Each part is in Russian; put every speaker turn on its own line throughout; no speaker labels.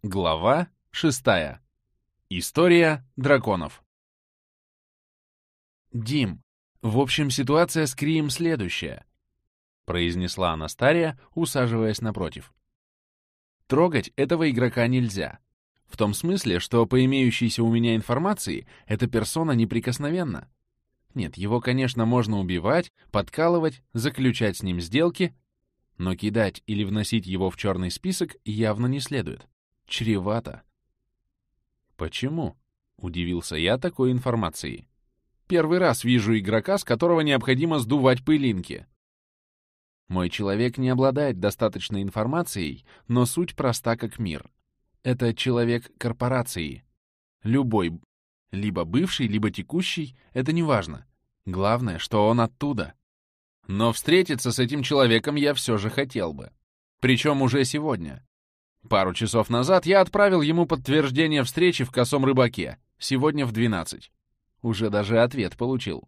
Глава 6. История драконов. «Дим, в общем, ситуация с Крием следующая», — произнесла Анастария, усаживаясь напротив. «Трогать этого игрока нельзя. В том смысле, что по имеющейся у меня информации, эта персона неприкосновенна. Нет, его, конечно, можно убивать, подкалывать, заключать с ним сделки, но кидать или вносить его в черный список явно не следует. Чревато». «Почему?» — удивился я такой информацией. «Первый раз вижу игрока, с которого необходимо сдувать пылинки». Мой человек не обладает достаточной информацией, но суть проста как мир. Это человек корпорации. Любой, либо бывший, либо текущий, это не важно. Главное, что он оттуда. Но встретиться с этим человеком я все же хотел бы. Причем уже сегодня. Пару часов назад я отправил ему подтверждение встречи в Косом Рыбаке, сегодня в 12. Уже даже ответ получил.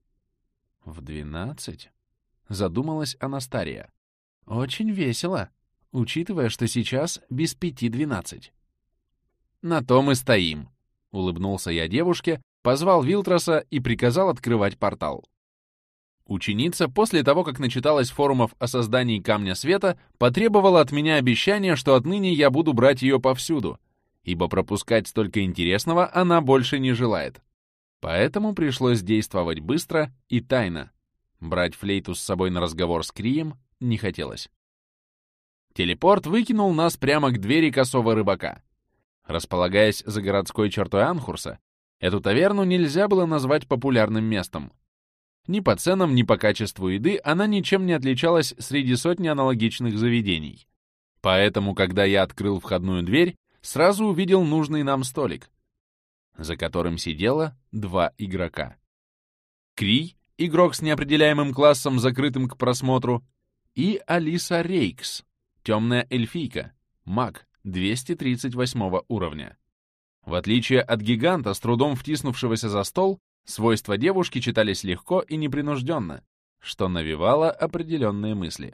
«В 12?» — задумалась Анастария. «Очень весело, учитывая, что сейчас без 5:12. «На том и стоим», — улыбнулся я девушке, позвал Вилтроса и приказал открывать портал. Ученица, после того, как начиталась форумов о создании Камня Света, потребовала от меня обещания, что отныне я буду брать ее повсюду, ибо пропускать столько интересного она больше не желает. Поэтому пришлось действовать быстро и тайно. Брать флейту с собой на разговор с Крием не хотелось. Телепорт выкинул нас прямо к двери Косого Рыбака. Располагаясь за городской чертой Анхурса, эту таверну нельзя было назвать популярным местом. Ни по ценам, ни по качеству еды она ничем не отличалась среди сотни аналогичных заведений. Поэтому, когда я открыл входную дверь, сразу увидел нужный нам столик, за которым сидело 2 игрока. Крий, игрок с неопределяемым классом, закрытым к просмотру, и Алиса Рейкс, темная эльфийка, маг 238 уровня. В отличие от гиганта, с трудом втиснувшегося за стол, свойства девушки читались легко и непринужденно, что навевало определенные мысли.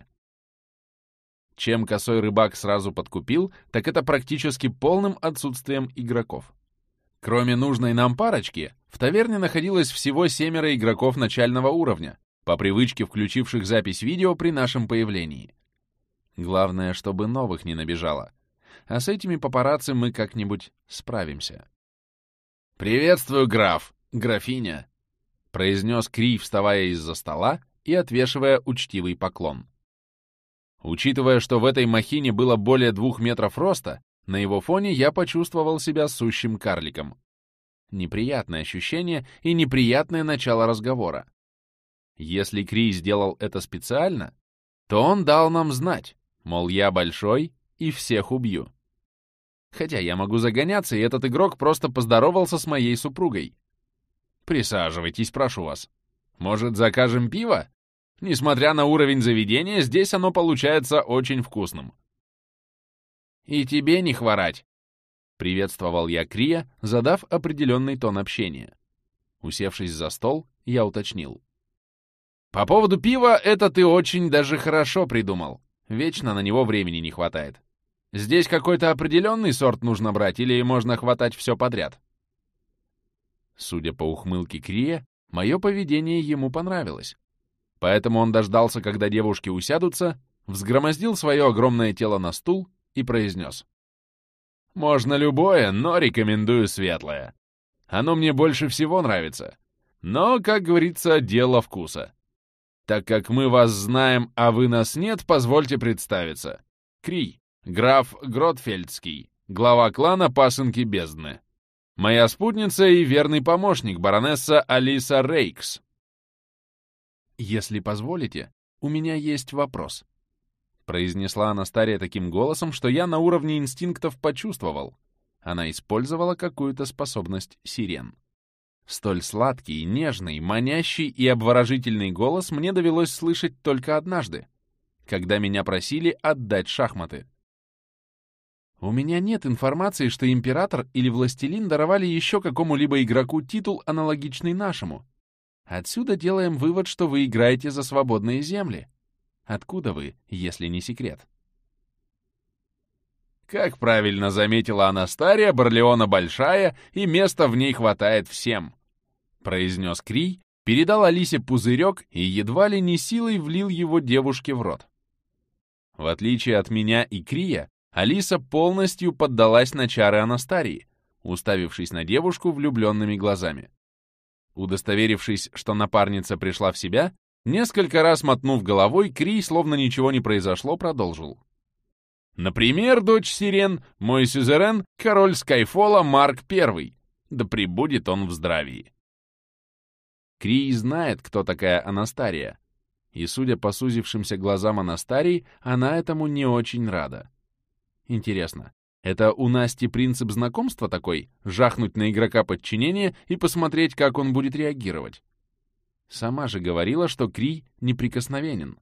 Чем Косой Рыбак сразу подкупил, так это практически полным отсутствием игроков. Кроме нужной нам парочки, в таверне находилось всего 7 игроков начального уровня, по привычке включивших запись видео при нашем появлении. Главное, чтобы новых не набежало. А с этими папарацци мы как-нибудь справимся. «Приветствую, граф, графиня», — произнес Крий, вставая из-за стола и отвешивая учтивый поклон. Учитывая, что в этой махине было более 2 метров роста, на его фоне я почувствовал себя сущим карликом. Неприятное ощущение и неприятное начало разговора. Если Крий сделал это специально, то он дал нам знать, мол, я большой и всех убью. Хотя я могу загоняться, и этот игрок просто поздоровался с моей супругой. Присаживайтесь, прошу вас. Может, закажем пиво? Несмотря на уровень заведения, здесь оно получается очень вкусным. И тебе не хворать, приветствовал я Крия, задав определенный тон общения. Усевшись за стол, я уточнил. По поводу пива, это ты очень даже хорошо придумал. Вечно на него времени не хватает. Здесь какой-то определенный сорт нужно брать или можно хватать все подряд? Судя по ухмылке Крия, мое поведение ему понравилось. Поэтому он дождался, когда девушки усядутся, взгромоздил свое огромное тело на стул и произнес. «Можно любое, но рекомендую светлое. Оно мне больше всего нравится. Но, как говорится, дело вкуса. Так как мы вас знаем, а вы нас нет, позвольте представиться. Крий, граф Гротфельдский, глава клана Пасынки Бездны. Моя спутница и верный помощник, баронесса Алиса Рейкс». «Если позволите, у меня есть вопрос», — произнесла Анастария таким голосом, что я на уровне инстинктов почувствовал. Она использовала какую-то способность сирен. Столь сладкий, нежный, манящий и обворожительный голос мне довелось слышать только однажды, когда меня просили отдать шахматы. У меня нет информации, что император или властелин даровали еще какому-либо игроку титул, аналогичный нашему. Отсюда делаем вывод, что вы играете за свободные земли. Откуда вы, если не секрет? Как правильно заметила Анастария, Барлеона большая, и места в ней хватает всем, произнес Крий, передал Алисе пузырек и едва ли не силой влил его девушке в рот. В отличие от меня и Крия, Алиса полностью поддалась на чары Анастарии, уставившись на девушку влюбленными глазами. Удостоверившись, что напарница пришла в себя, несколько раз мотнув головой, Крий, словно ничего не произошло, продолжил. Например, дочь Сирен, мой сюзерен, король Скайфола Марк I. Да пребудет он в здравии. Крий знает, кто такая Анастария, и, судя по сузившимся глазам Анастарии, она этому не очень рада. Интересно, это у Насти принцип знакомства такой — жахнуть на игрока подчинения и посмотреть, как он будет реагировать? Сама же говорила, что Крий неприкосновенен.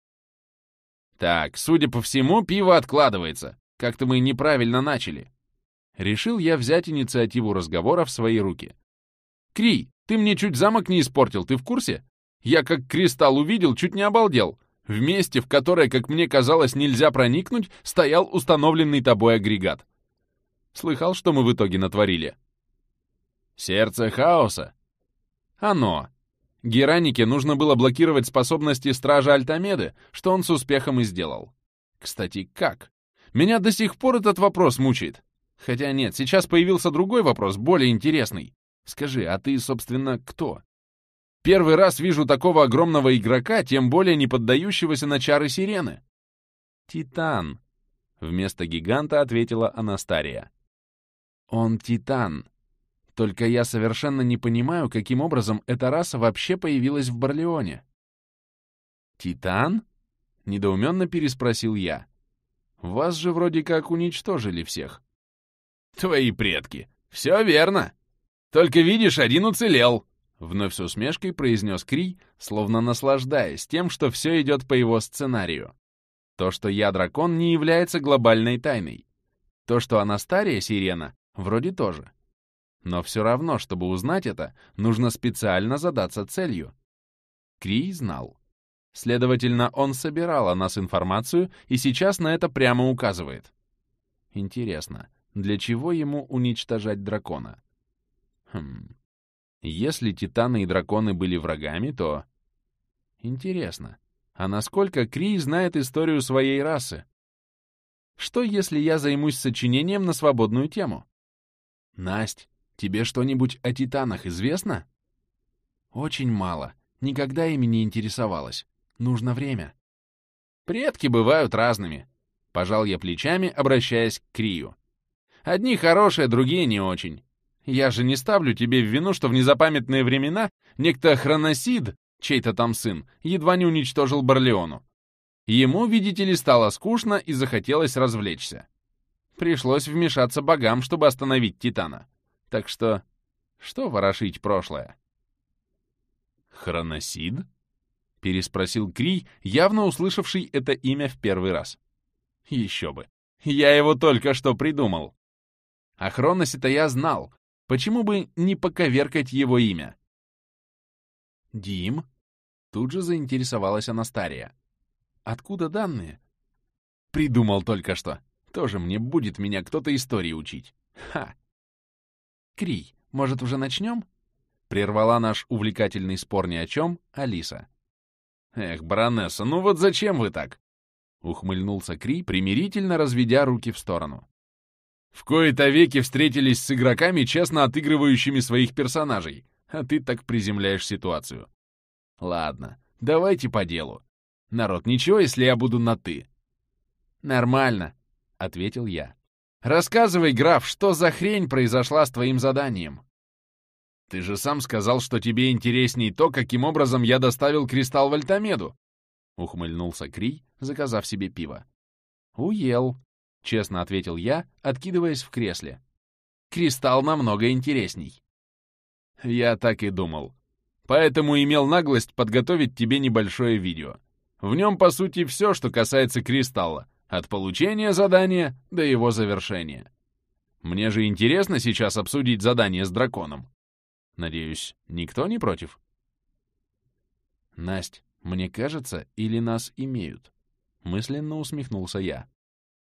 Так, судя по всему, пиво откладывается. Как-то мы неправильно начали. Решил я взять инициативу разговора в свои руки. Крий, ты мне чуть замок не испортил, ты в курсе? Я как кристалл увидел, чуть не обалдел. В месте, в которое, как мне казалось, нельзя проникнуть, стоял установленный тобой агрегат. Слыхал, что мы в итоге натворили? Сердце хаоса. Оно. Геранике нужно было блокировать способности Стража Альтамеды, что он с успехом и сделал. Кстати, как? Меня до сих пор этот вопрос мучает. Хотя нет, сейчас появился другой вопрос, более интересный. Скажи, а ты, собственно, кто? Первый раз вижу такого огромного игрока, тем более не поддающегося на чары сирены. Титан. Вместо гиганта ответила Анастария. Он Титан. Только я совершенно не понимаю, каким образом эта раса вообще появилась в Барлеоне. Титан? Недоуменно переспросил я. Вас же вроде как уничтожили всех. Твои предки. Все верно. Только видишь, один уцелел. Вновь с усмешкой произнес Крий, словно наслаждаясь тем, что все идет по его сценарию. То, что я дракон, не является глобальной тайной. То, что Анастария сирена, вроде тоже. Но все равно, чтобы узнать это, нужно специально задаться целью. Крий знал. Следовательно, он собирал о нас информацию и сейчас на это прямо указывает. Интересно, для чего ему уничтожать дракона? Если титаны и драконы были врагами, то... Интересно, а насколько Крий знает историю своей расы? Что, если я займусь сочинением на свободную тему? Насть, тебе что-нибудь о титанах известно? Очень мало. Никогда ими не интересовалась. Нужно время. Предки бывают разными. Пожал я плечами, обращаясь к Крию. Одни хорошие, другие не очень. Я же не ставлю тебе в вину, что в незапамятные времена некто Хроносид, чей-то там сын, едва не уничтожил Барлеону. Ему, видите ли, стало скучно и захотелось развлечься. Пришлось вмешаться богам, чтобы остановить Титана. Так что ворошить прошлое? Хроносид? Переспросил Крий, явно услышавший это имя в первый раз. Еще бы. Я его только что придумал. О Хроносе-то я знал. Почему бы не поковеркать его имя? Дим? Тут же заинтересовалась Анастария. Откуда данные? Придумал только что. Тоже мне будет меня кто-то истории учить. Ха! Крий, может, уже начнем? Прервала наш увлекательный спор ни о чем Алиса. Эх, баронесса, ну вот зачем вы так? Ухмыльнулся Крий, примирительно разведя руки в сторону. В кои-то веки встретились с игроками, честно отыгрывающими своих персонажей, а ты так приземляешь ситуацию. Ладно, давайте по делу. Народ, ничего, если я буду на «ты»? Нормально, — ответил я. Рассказывай, граф, что за хрень произошла с твоим заданием? Ты же сам сказал, что тебе интересней то, каким образом я доставил кристалл в Альтамеду. Ухмыльнулся Крий, заказав себе пиво. Уел. — честно ответил я, откидываясь в кресле. «Кристалл намного интересней». «Я так и думал. Поэтому имел наглость подготовить тебе небольшое видео. В нем, по сути, все, что касается кристалла, от получения задания до его завершения. Мне же интересно сейчас обсудить задание с драконом. Надеюсь, никто не против?» «Насть, мне кажется, или нас имеют?» — мысленно усмехнулся я.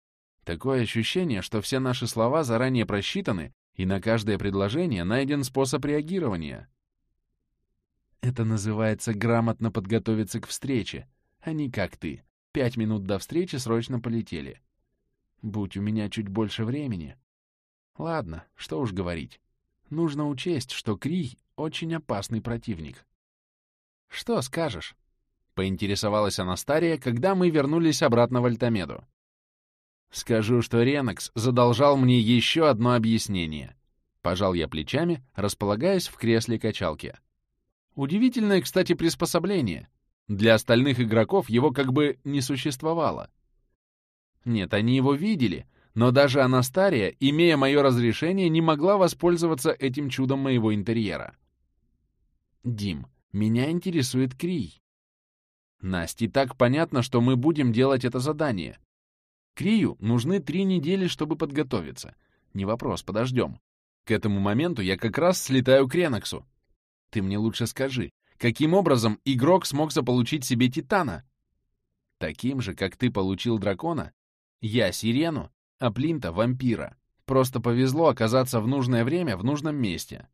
Такое ощущение, что все наши слова заранее просчитаны, и на каждое предложение найден способ реагирования. Это называется грамотно подготовиться к встрече, а не как ты. 5 минут до встречи срочно полетели. Будь у меня чуть больше времени. Ладно, что уж говорить. Нужно учесть, что Крий — очень опасный противник. «Что скажешь?» — поинтересовалась Анастария, когда мы вернулись обратно в Альтамеду. «Скажу, что Ренекс задолжал мне еще одно объяснение». Пожал я плечами, располагаясь в кресле качалки. Удивительное, кстати, приспособление. Для остальных игроков его как бы не существовало. Нет, они его видели, но даже Анастария, имея мое разрешение, не могла воспользоваться этим чудом моего интерьера. «Дим, меня интересует Крий». «Насть, и так понятно, что мы будем делать это задание. Крию нужны 3 недели, чтобы подготовиться. Не вопрос, подождем. К этому моменту я как раз слетаю к Ренексу. Ты мне лучше скажи, каким образом игрок смог заполучить себе Титана? Таким же, как ты получил дракона, я — сирену, а Плинта — вампира. Просто повезло оказаться в нужное время в нужном месте».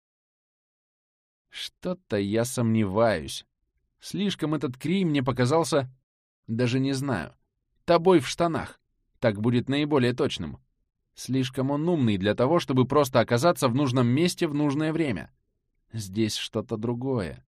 Что-то я сомневаюсь. Слишком этот Крий мне показался... Даже не знаю. Тобой в штанах. Так будет наиболее точным. Слишком он умный для того, чтобы просто оказаться в нужном месте в нужное время. Здесь что-то другое.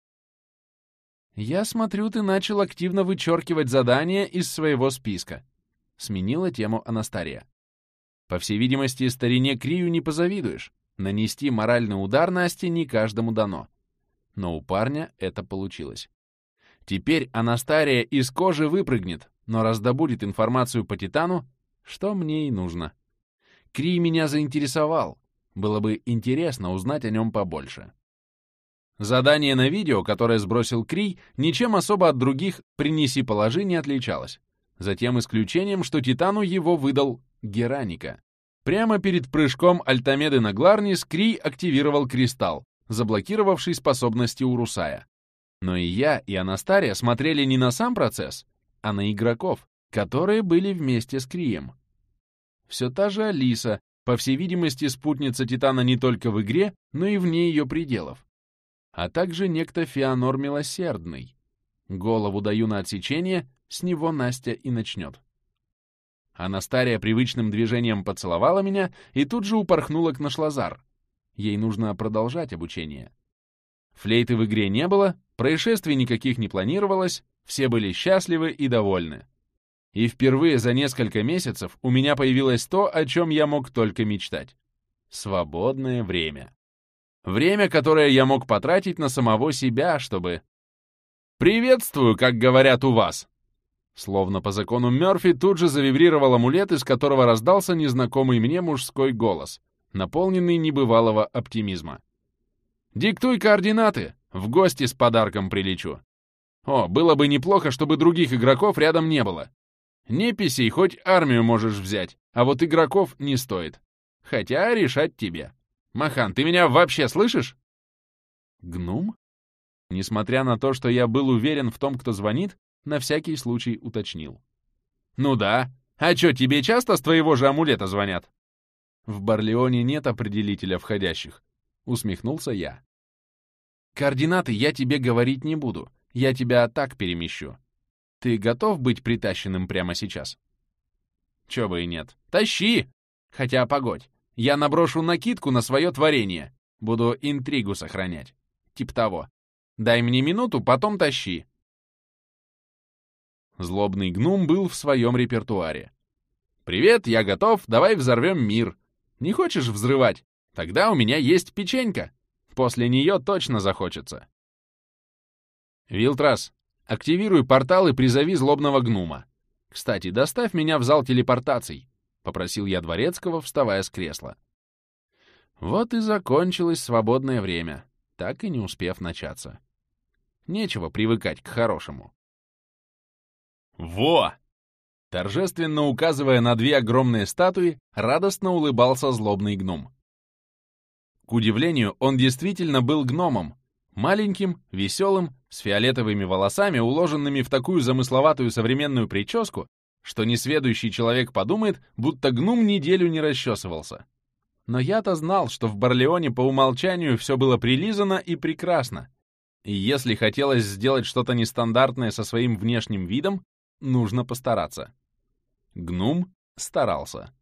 Я смотрю, ты начал активно вычеркивать задания из своего списка. Сменила тему Анастария. По всей видимости, старине Крию не позавидуешь. Нанести моральный удар Насте не каждому дано. Но у парня это получилось. Теперь Анастария из кожи выпрыгнет, но раздобудет информацию по Титану, что мне и нужно. Крий меня заинтересовал. Было бы интересно узнать о нем побольше. Задание на видео, которое сбросил Крий, ничем особо от других «принеси-положи» не отличалось. За тем исключением, что Титану его выдал Гераника. Прямо перед прыжком Альтамеды на Гларнис Крий активировал кристалл, заблокировавший способности Урусая. Но и я, и Анастария смотрели не на сам процесс, а на игроков, которые были вместе с Крием. Все та же Алиса, по всей видимости, спутница Титана не только в игре, но и вне ее пределов. А также некто Феонор Милосердный. Голову даю на отсечение, с него Настя и начнет. Анастария привычным движением поцеловала меня и тут же упорхнула к Нашлазар. Ей нужно продолжать обучение. Флейты в игре не было, происшествий никаких не планировалось, все были счастливы и довольны. И впервые за несколько месяцев у меня появилось то, о чем я мог только мечтать. Свободное время. Время, которое я мог потратить на самого себя, чтобы... «Приветствую, как говорят у вас!» Словно по закону Мёрфи тут же завибрировал амулет, из которого раздался незнакомый мне мужской голос, наполненный небывалого оптимизма. «Диктуй координаты, в гости с подарком прилечу. О, было бы неплохо, чтобы других игроков рядом не было. Неписей хоть армию можешь взять, а вот игроков не стоит. Хотя решать тебе. Махан, ты меня вообще слышишь?» «Гнум?» Несмотря на то, что я был уверен в том, кто звонит, на всякий случай уточнил. «Ну да. А чё, тебе часто с твоего же амулета звонят?» «В Барлеоне нет определителя входящих», — усмехнулся я. «Координаты я тебе говорить не буду. Я тебя так перемещу. Ты готов быть притащенным прямо сейчас?» «Чё бы и нет. Тащи! Хотя, погодь, я наброшу накидку на свое творение. Буду интригу сохранять. Тип того. Дай мне минуту, потом тащи». Злобный гном был в своем репертуаре. «Привет, я готов, давай взорвем мир. Не хочешь взрывать? Тогда у меня есть печенька. После нее точно захочется». «Вилтрас, активируй портал и призови злобного гнума. Кстати, доставь меня в зал телепортаций», — попросил я Дворецкого, вставая с кресла. Вот и закончилось свободное время, так и не успев начаться. Нечего привыкать к хорошему. «Во!» Торжественно указывая на 2 огромные статуи, радостно улыбался злобный гном. К удивлению, он действительно был гномом. Маленьким, веселым, с фиолетовыми волосами, уложенными в такую замысловатую современную прическу, что несведущий человек подумает, будто гном неделю не расчесывался. Но я-то знал, что в Барлеоне по умолчанию все было прилизано и прекрасно. И если хотелось сделать что-то нестандартное со своим внешним видом, нужно постараться. Гном старался.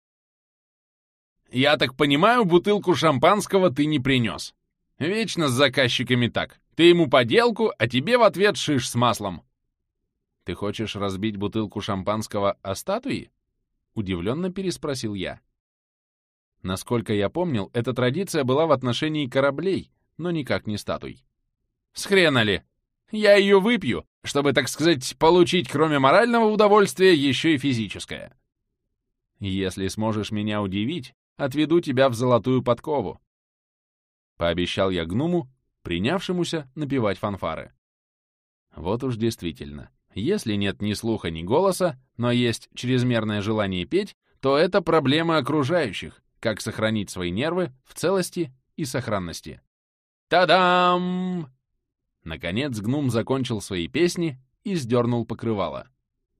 «Я так понимаю, бутылку шампанского ты не принес. Вечно с заказчиками так. Ты ему поделку, а тебе в ответ шиш с маслом». «Ты хочешь разбить бутылку шампанского о статуи?» — удивленно переспросил я. Насколько я помнил, эта традиция была в отношении кораблей, но никак не статуй. «С хрена ли? Я ее выпью, чтобы, так сказать, получить кроме морального удовольствия еще и физическое. Если сможешь меня удивить, отведу тебя в золотую подкову», — пообещал я гному, принявшемуся напевать фанфары. Вот уж действительно, если нет ни слуха, ни голоса, но есть чрезмерное желание петь, то это проблема окружающих, как сохранить свои нервы в целости и сохранности. Та-дам! Наконец гном закончил свои песни и сдернул покрывало.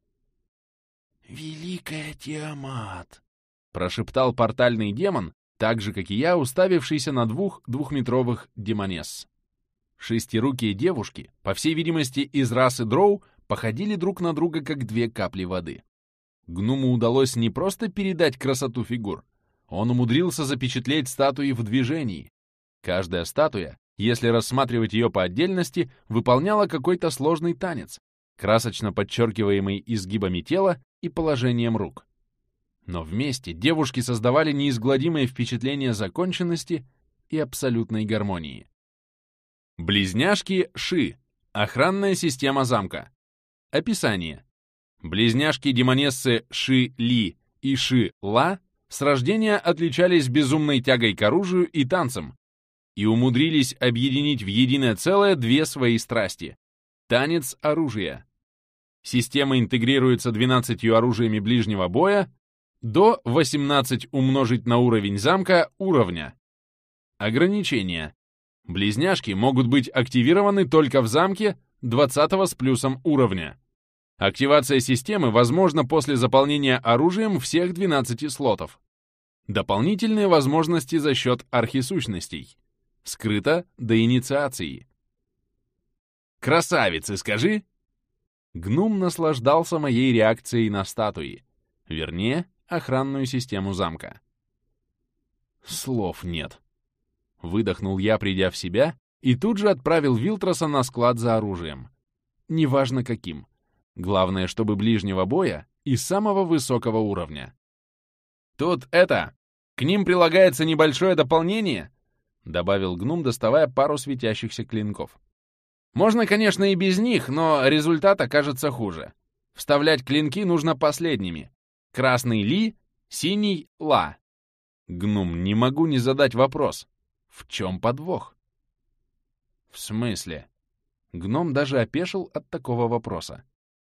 «Великая Тиамат!» — прошептал портальный демон, так же, как и я, уставившийся на двух двухметровых демонесс. Шестирукие девушки, по всей видимости, из расы дроу, походили друг на друга, как две капли воды. Гному удалось не просто передать красоту фигур, он умудрился запечатлеть статуи в движении. Каждая статуя, если рассматривать ее по отдельности, выполняла какой-то сложный танец, красочно подчеркиваемый изгибами тела и положением рук. Но вместе девушки создавали неизгладимое впечатление законченности и абсолютной гармонии. Близняшки Ши. Охранная система замка. Описание. Близняшки-демонессы Ши-Ли и Ши-Ла с рождения отличались безумной тягой к оружию и танцам и умудрились объединить в единое целое две свои страсти — танец оружия. Система интегрируется 12 оружиями ближнего боя до 18 умножить на уровень замка уровня. Ограничения. Близняшки могут быть активированы только в замке 20 с плюсом уровня. Активация системы возможна после заполнения оружием всех 12 слотов. Дополнительные возможности за счет архисущностей. Скрыто до инициации. «Красавицы, скажи!» Гном наслаждался моей реакцией на статуи, вернее, охранную систему замка. «Слов нет», — выдохнул я, придя в себя, и тут же отправил Вилтроса на склад за оружием. Неважно каким. Главное, чтобы ближнего боя и самого высокого уровня. «Тут к ним прилагается небольшое дополнение», — добавил гном, доставая пару светящихся клинков. «Можно, конечно, и без них, но результат окажется хуже. Вставлять клинки нужно последними. Красный Ли, синий Ла». Гном, не могу не задать вопрос. В чем подвох? В смысле? Гном даже опешил от такого вопроса.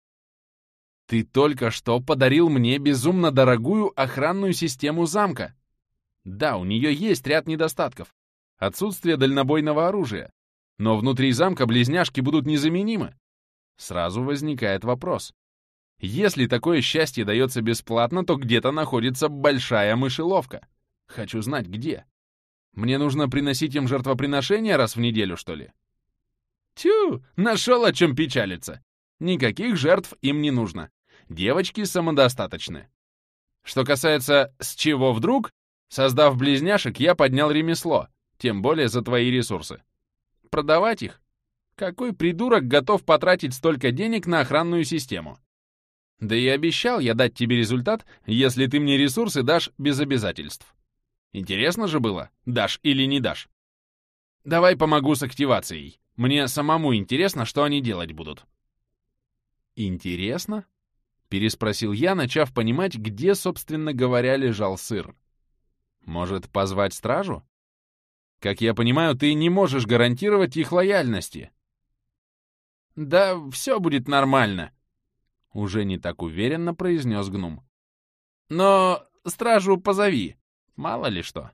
Ты только что подарил мне безумно дорогую охранную систему замка. Да, у нее есть ряд недостатков. Отсутствие дальнобойного оружия. Но внутри замка близняшки будут незаменимы. Сразу возникает вопрос. Если такое счастье дается бесплатно, то где-то находится большая мышеловка. Хочу знать, где. Мне нужно приносить им жертвоприношения раз в неделю, что ли? Тю, нашел о чем печалиться. Никаких жертв им не нужно. Девочки самодостаточны. Что касается «с чего вдруг?», создав близняшек, я поднял ремесло, тем более за твои ресурсы. Продавать их? Какой придурок готов потратить столько денег на охранную систему? Да и обещал я дать тебе результат, если ты мне ресурсы дашь без обязательств. Интересно же было, дашь или не дашь. Давай помогу с активацией. Мне самому интересно, что они делать будут. «Интересно?» — переспросил я, начав понимать, где, собственно говоря, лежал сыр. «Может, позвать стражу? Как я понимаю, ты не можешь гарантировать их лояльности». «Да все будет нормально», — уже не так уверенно произнес гном. «Но стражу позови, мало ли что».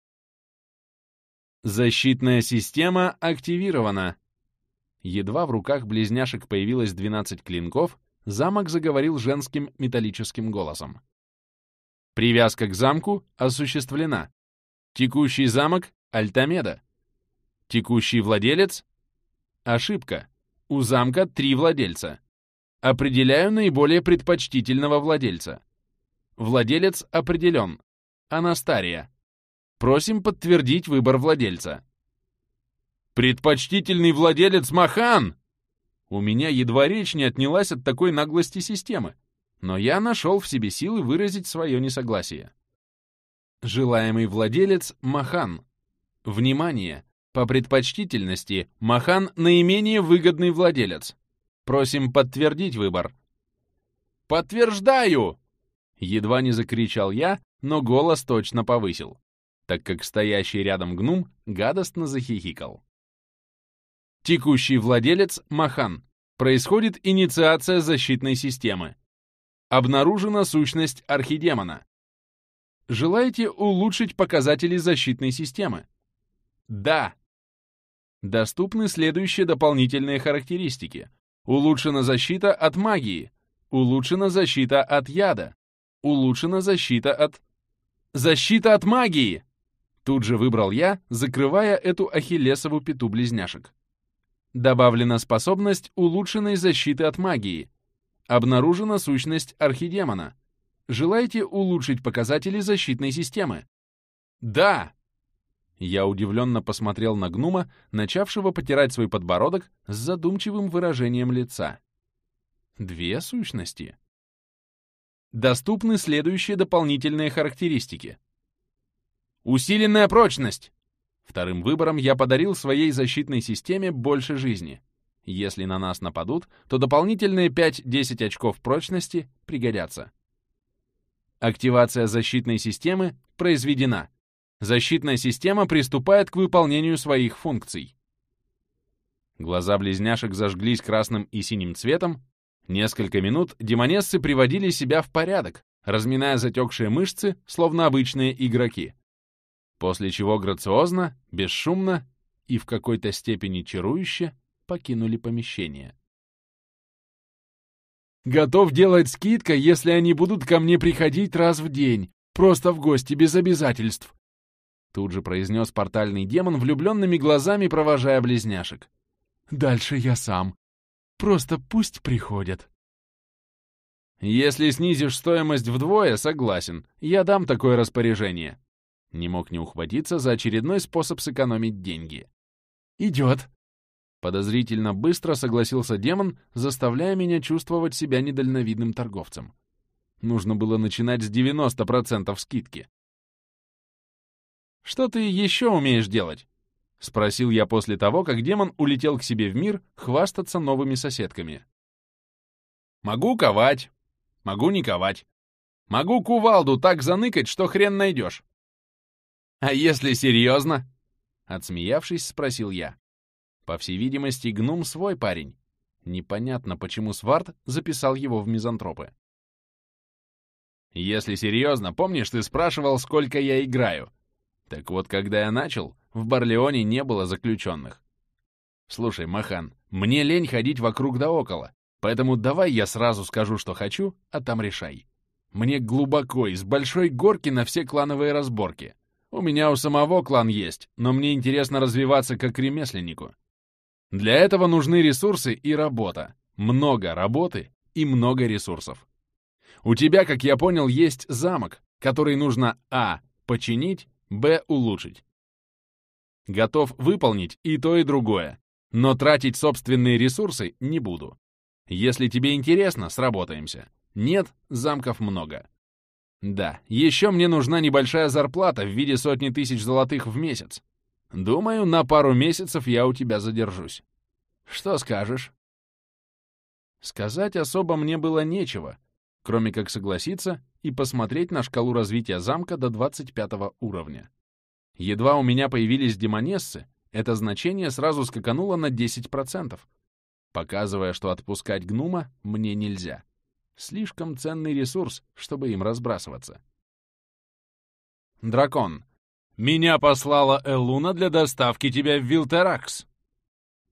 Защитная система активирована. Едва в руках близняшек появилось 12 клинков, замок заговорил женским металлическим голосом. Привязка к замку осуществлена. Текущий замок — Альтамеда. Текущий владелец — ошибка. У замка 3 владельца. Определяю наиболее предпочтительного владельца. Владелец определен. Анастария. Просим подтвердить выбор владельца. Предпочтительный владелец Махан! У меня едва речь не отнялась от такой наглости системы, но я нашел в себе силы выразить свое несогласие. Желаемый владелец Махан. Внимание! По предпочтительности Махан наименее выгодный владелец. Просим подтвердить выбор. «Подтверждаю!» Едва не закричал я, но голос точно повысил, так как стоящий рядом гном гадостно захихикал. Текущий владелец Махан. Происходит инициация защитной системы. Обнаружена сущность архидемона. Желаете улучшить показатели защитной системы? Да. Доступны следующие дополнительные характеристики. Улучшена защита от магии. Улучшена защита от яда. Улучшена защита от... Защита от магии! Тут же выбрал я, закрывая эту ахиллесову пяту близняшек. Добавлена способность улучшенной защиты от магии. Обнаружена сущность архидемона. Желаете улучшить показатели защитной системы? Да! Я удивленно посмотрел на гнума, начавшего потирать свой подбородок с задумчивым выражением лица. 2 сущности. Доступны следующие дополнительные характеристики. Усиленная прочность! Вторым выбором я подарил своей защитной системе больше жизни. Если на нас нападут, то дополнительные 5-10 очков прочности пригодятся. Активация защитной системы произведена. Защитная система приступает к выполнению своих функций. Глаза близняшек зажглись красным и синим цветом. Несколько минут демонессы приводили себя в порядок, разминая затекшие мышцы, словно обычные игроки. После чего грациозно, бесшумно и в какой-то степени чарующе покинули помещение. «Готов делать скидка, если они будут ко мне приходить раз в день, просто в гости, без обязательств», тут же произнес портальный демон, влюбленными глазами провожая близняшек. «Дальше я сам. Просто пусть приходят». «Если снизишь стоимость вдвое, согласен, я дам такое распоряжение». Не мог не ухватиться за очередной способ сэкономить деньги. «Идет!» Подозрительно быстро согласился демон, заставляя меня чувствовать себя недальновидным торговцем. Нужно было начинать с 90% скидки. «Что ты еще умеешь делать?» — спросил я после того, как демон улетел к себе в мир хвастаться новыми соседками. «Могу ковать, могу не ковать. Могу кувалду так заныкать, что хрен найдешь. «А если серьезно?» — отсмеявшись, спросил я. По всей видимости, гном свой парень. Непонятно, почему Сварт записал его в мизантропы. «Если серьезно, помнишь, ты спрашивал, сколько я играю? Так вот, когда я начал, в Барлеоне не было заключенных. Слушай, Махан, мне лень ходить вокруг да около, поэтому давай я сразу скажу, что хочу, а там решай. Мне глубоко, из большой горки на все клановые разборки. У меня у самого клан есть, но мне интересно развиваться как ремесленнику. Для этого нужны ресурсы и работа. Много работы и много ресурсов. У тебя, как я понял, есть замок, который нужно а. починить, б. улучшить. Готов выполнить и то, и другое, но тратить собственные ресурсы не буду. Если тебе интересно, сработаемся. Нет, замков много. Да, еще мне нужна небольшая зарплата в виде 100 000 золотых в месяц. Думаю, на пару месяцев я у тебя задержусь. Что скажешь?» Сказать особо мне было нечего, кроме как согласиться и посмотреть на шкалу развития замка до 25 уровня. Едва у меня появились демонессы, это значение сразу скакануло на 10%, показывая, что отпускать гнума мне нельзя. Слишком ценный ресурс, чтобы им разбрасываться. «Дракон, меня послала Элуна для доставки тебя в Вилтеракс».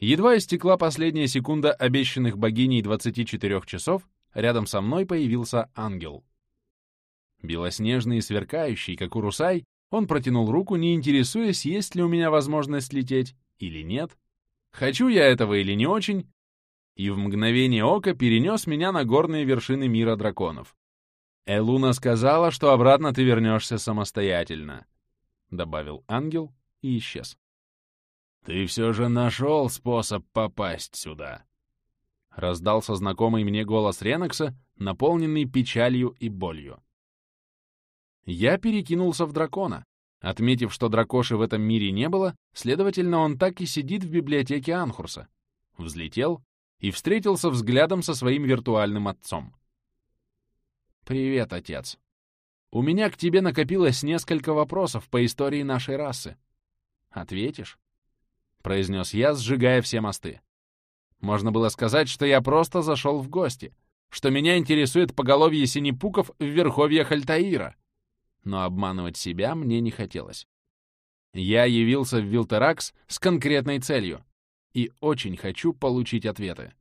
Едва истекла последняя секунда обещанных богиней 24 часов, рядом со мной появился ангел. Белоснежный и сверкающий, как урусай, он протянул руку, не интересуясь, есть ли у меня возможность лететь или нет, хочу я этого или не очень, и в мгновение ока перенес меня на горные вершины мира драконов. «Элуна сказала, что обратно ты вернешься самостоятельно», — добавил ангел и исчез. «Ты все же нашел способ попасть сюда», — раздался знакомый мне голос Ренокса, наполненный печалью и болью. Я перекинулся в дракона. Отметив, что дракоши в этом мире не было, следовательно, он так и сидит в библиотеке Анхурса. Взлетел и встретился взглядом со своим виртуальным отцом. «Привет, отец. У меня к тебе накопилось несколько вопросов по истории нашей расы. Ответишь?» — произнес я, сжигая все мосты. Можно было сказать, что я просто зашел в гости, что меня интересует поголовье синепуков в верховьях Альтаира. Но обманывать себя мне не хотелось. Я явился в Вилтеракс с конкретной целью и очень хочу получить ответы.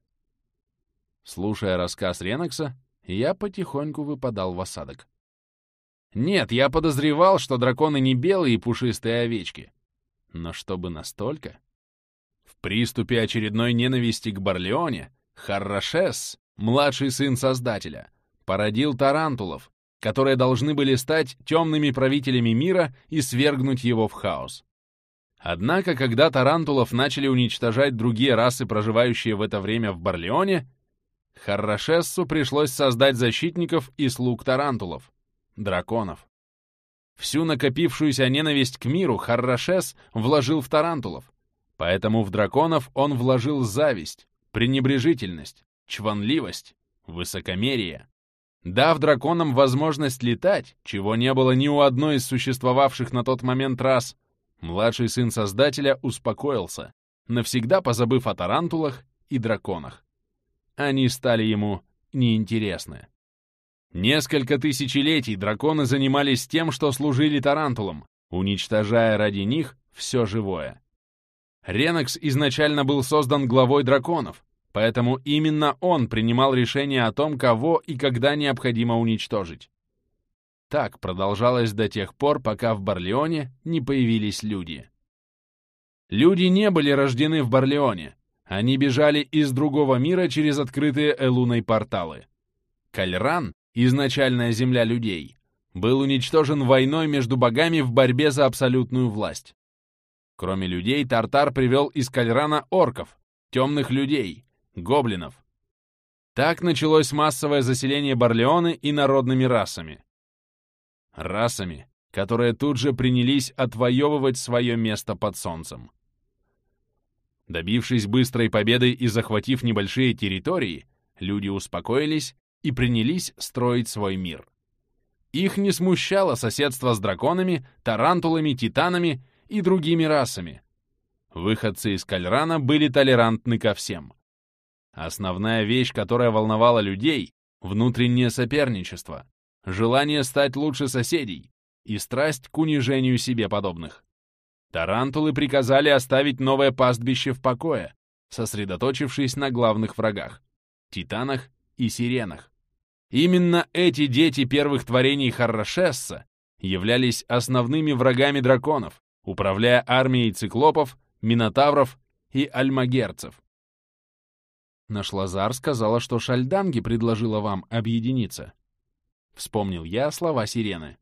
Слушая рассказ Ренокса, я потихоньку выпадал в осадок. Нет, я подозревал, что драконы не белые и пушистые овечки. Но чтобы настолько... В приступе очередной ненависти к Барлеоне Харрашес, младший сын Создателя, породил тарантулов, которые должны были стать темными правителями мира и свергнуть его в хаос. Однако, когда тарантулов начали уничтожать другие расы, проживающие в это время в Барлеоне, Харрашессу пришлось создать защитников и слуг тарантулов — драконов. Всю накопившуюся ненависть к миру Харрашес вложил в тарантулов, поэтому в драконов он вложил зависть, пренебрежительность, чванливость, высокомерие. Дав драконам возможность летать, чего не было ни у одной из существовавших на тот момент рас, младший сын Создателя успокоился, навсегда позабыв о тарантулах и драконах. Они стали ему неинтересны. Несколько тысячелетий драконы занимались тем, что служили тарантулам, уничтожая ради них все живое. Ренокс изначально был создан главой драконов, поэтому именно он принимал решение о том, кого и когда необходимо уничтожить. Так продолжалось до тех пор, пока в Барлеоне не появились люди. Люди не были рождены в Барлеоне. Они бежали из другого мира через открытые Элуной порталы. Кальран, изначальная земля людей, был уничтожен войной между богами в борьбе за абсолютную власть. Кроме людей, Тартар привел из Кальрана орков, темных людей, гоблинов. Так началось массовое заселение Барлеоны и народными расами. Расами, которые тут же принялись отвоевывать свое место под солнцем. Добившись быстрой победы и захватив небольшие территории, люди успокоились и принялись строить свой мир. Их не смущало соседство с драконами, тарантулами, титанами и другими расами. Выходцы из Кальрана были толерантны ко всем. Основная вещь, которая волновала людей — внутреннее соперничество, желание стать лучше соседей и страсть к унижению себе подобных. Тарантулы приказали оставить новое пастбище в покое, сосредоточившись на главных врагах — титанах и сиренах. Именно эти дети первых творений Харрашесса являлись основными врагами драконов, управляя армией циклопов, минотавров и альмагерцев. Наш Лазар сказала, что Шальданги предложила вам объединиться. Вспомнил я слова сирены.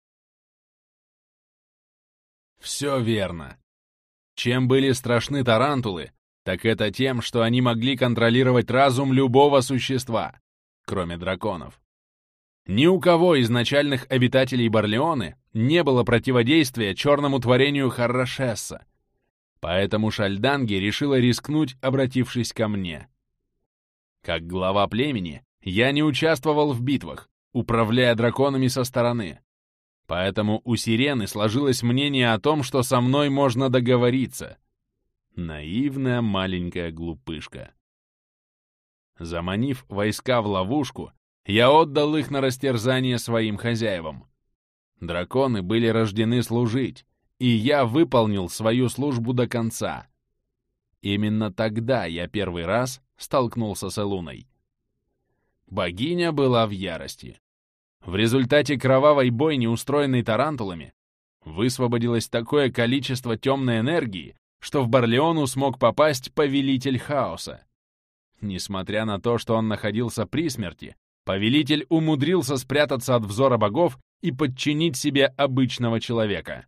Все верно. Чем были страшны тарантулы, так это тем, что они могли контролировать разум любого существа, кроме драконов. Ни у кого из начальных обитателей Барлеоны не было противодействия черному творению Харрашесса, поэтому Шальданги решила рискнуть, обратившись ко мне. Как глава племени, я не участвовал в битвах, управляя драконами со стороны. Поэтому у сирены сложилось мнение о том, что со мной можно договориться. Наивная маленькая глупышка. Заманив войска в ловушку, я отдал их на растерзание своим хозяевам. Драконы были рождены служить, и я выполнил свою службу до конца. Именно тогда я первый раз столкнулся с Элуной. Богиня была в ярости. В результате кровавой бойни, устроенной тарантулами, высвободилось такое количество темной энергии, что в Барлеону смог попасть Повелитель Хаоса. Несмотря на то, что он находился при смерти, Повелитель умудрился спрятаться от взора богов и подчинить себе обычного человека.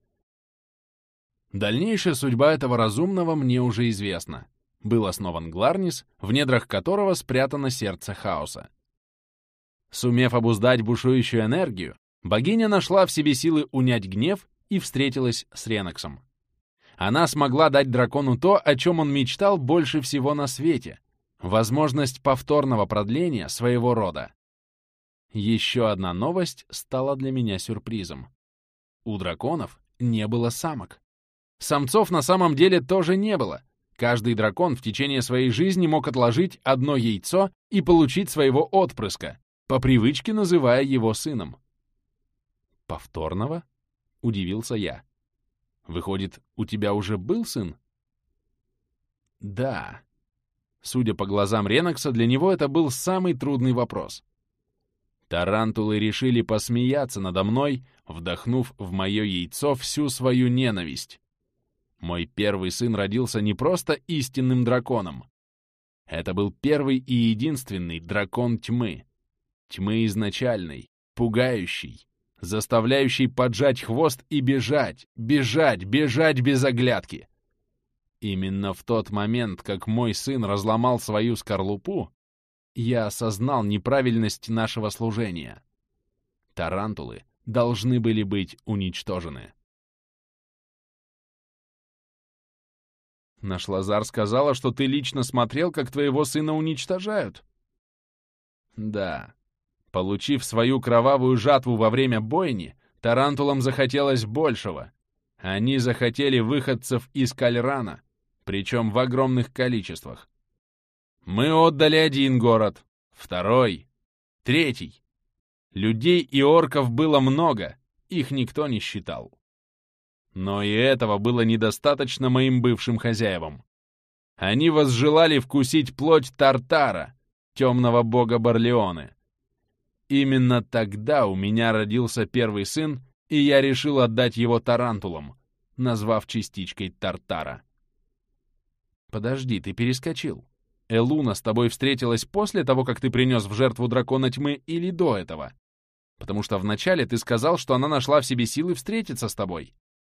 Дальнейшая судьба этого разумного мне уже известна. Был основан Гларнис, в недрах которого спрятано сердце хаоса. Сумев обуздать бушующую энергию, богиня нашла в себе силы унять гнев и встретилась с Реноксом. Она смогла дать дракону то, о чем он мечтал больше всего на свете — возможность повторного продления своего рода. Еще одна новость стала для меня сюрпризом. У драконов не было самок. Самцов на самом деле тоже не было. Каждый дракон в течение своей жизни мог отложить одно яйцо и получить своего отпрыска, по привычке называя его сыном. «Повторного?» — удивился я. «Выходит, у тебя уже был сын?» «Да». Судя по глазам Ренокса, для него это был самый трудный вопрос. Тарантулы решили посмеяться надо мной, вдохнув в мое яйцо всю свою ненависть. Мой первый сын родился не просто истинным драконом. Это был первый и единственный дракон тьмы. Тьмы изначальной, пугающий, заставляющий поджать хвост и бежать, бежать, бежать без оглядки. Именно в тот момент, как мой сын разломал свою скорлупу, я осознал неправильность нашего служения. Тарантулы должны были быть уничтожены. Наш Лазар сказала, что ты лично смотрел, как твоего сына уничтожают. Да. Получив свою кровавую жатву во время бойни, тарантулам захотелось большего. Они захотели выходцев из Кальрана, причем в огромных количествах. Мы отдали один город, второй, третий. Людей и орков было много, их никто не считал. Но и этого было недостаточно моим бывшим хозяевам. Они возжелали вкусить плоть Тартара, темного бога Барлеоны. Именно тогда у меня родился первый сын, и я решил отдать его тарантулам, назвав частичкой Тартара. Подожди, ты перескочил. Элуна с тобой встретилась после того, как ты принес в жертву дракона тьмы, или до этого? Потому что вначале ты сказал, что она нашла в себе силы встретиться с тобой.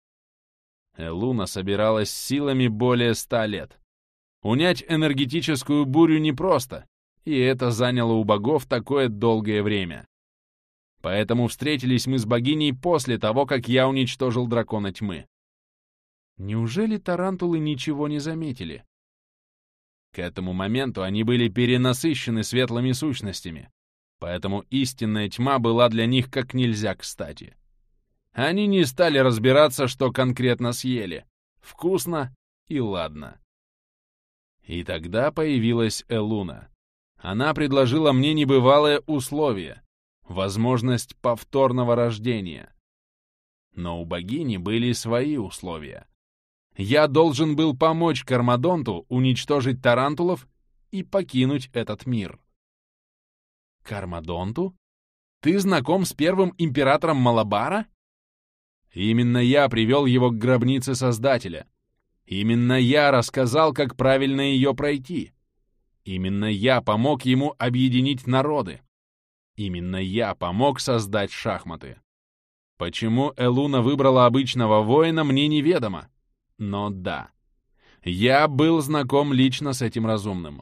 Элуна собиралась силами более 100 лет. Унять энергетическую бурю непросто, и это заняло у богов такое долгое время. Поэтому встретились мы с богиней после того, как я уничтожил дракона тьмы. Неужели тарантулы ничего не заметили? К этому моменту они были перенасыщены светлыми сущностями, поэтому истинная тьма была для них как нельзя кстати. Они не стали разбираться, что конкретно съели. Вкусно и ладно. И тогда появилась Элуна. Она предложила мне небывалое условие — возможность повторного рождения. Но у богини были свои условия. Я должен был помочь Кармадонту уничтожить тарантулов и покинуть этот мир. Кармадонту? Ты знаком с первым императором Малабара? Именно я привел его к гробнице Создателя. Именно я рассказал, как правильно ее пройти. Именно я помог ему объединить народы. Именно я помог создать шахматы. Почему Элуна выбрала обычного воина, мне неведомо. Но да, я был знаком лично с этим разумным.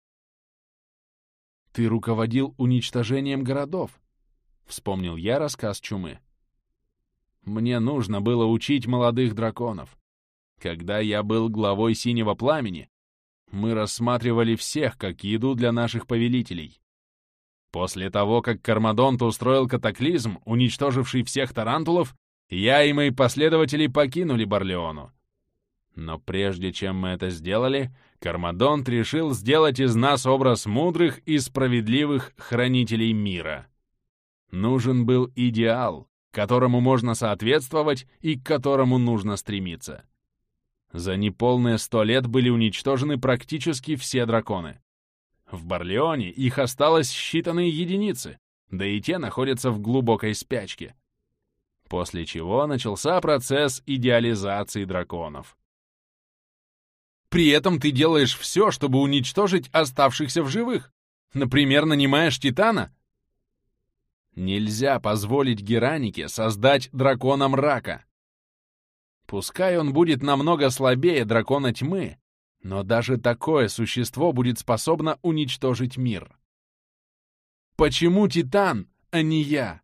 «Ты руководил уничтожением городов», — вспомнил я рассказ Чумы. «Мне нужно было учить молодых драконов. Когда я был главой Синего Пламени, мы рассматривали всех как еду для наших повелителей. После того, как Кармадонт устроил катаклизм, уничтоживший всех тарантулов, я и мои последователи покинули Барлеону. Но прежде чем мы это сделали, Кармадонт решил сделать из нас образ мудрых и справедливых хранителей мира. Нужен был идеал, которому можно соответствовать и к которому нужно стремиться. За неполные 100 лет были уничтожены практически все драконы. В Барлеоне их осталось считанные единицы, да и те находятся в глубокой спячке. После чего начался процесс идеализации драконов. При этом ты делаешь все, чтобы уничтожить оставшихся в живых. Например, нанимаешь Титана? Нельзя позволить Геранике создать дракона мрака. Пускай он будет намного слабее дракона тьмы, но даже такое существо будет способно уничтожить мир. Почему Титан, а не я?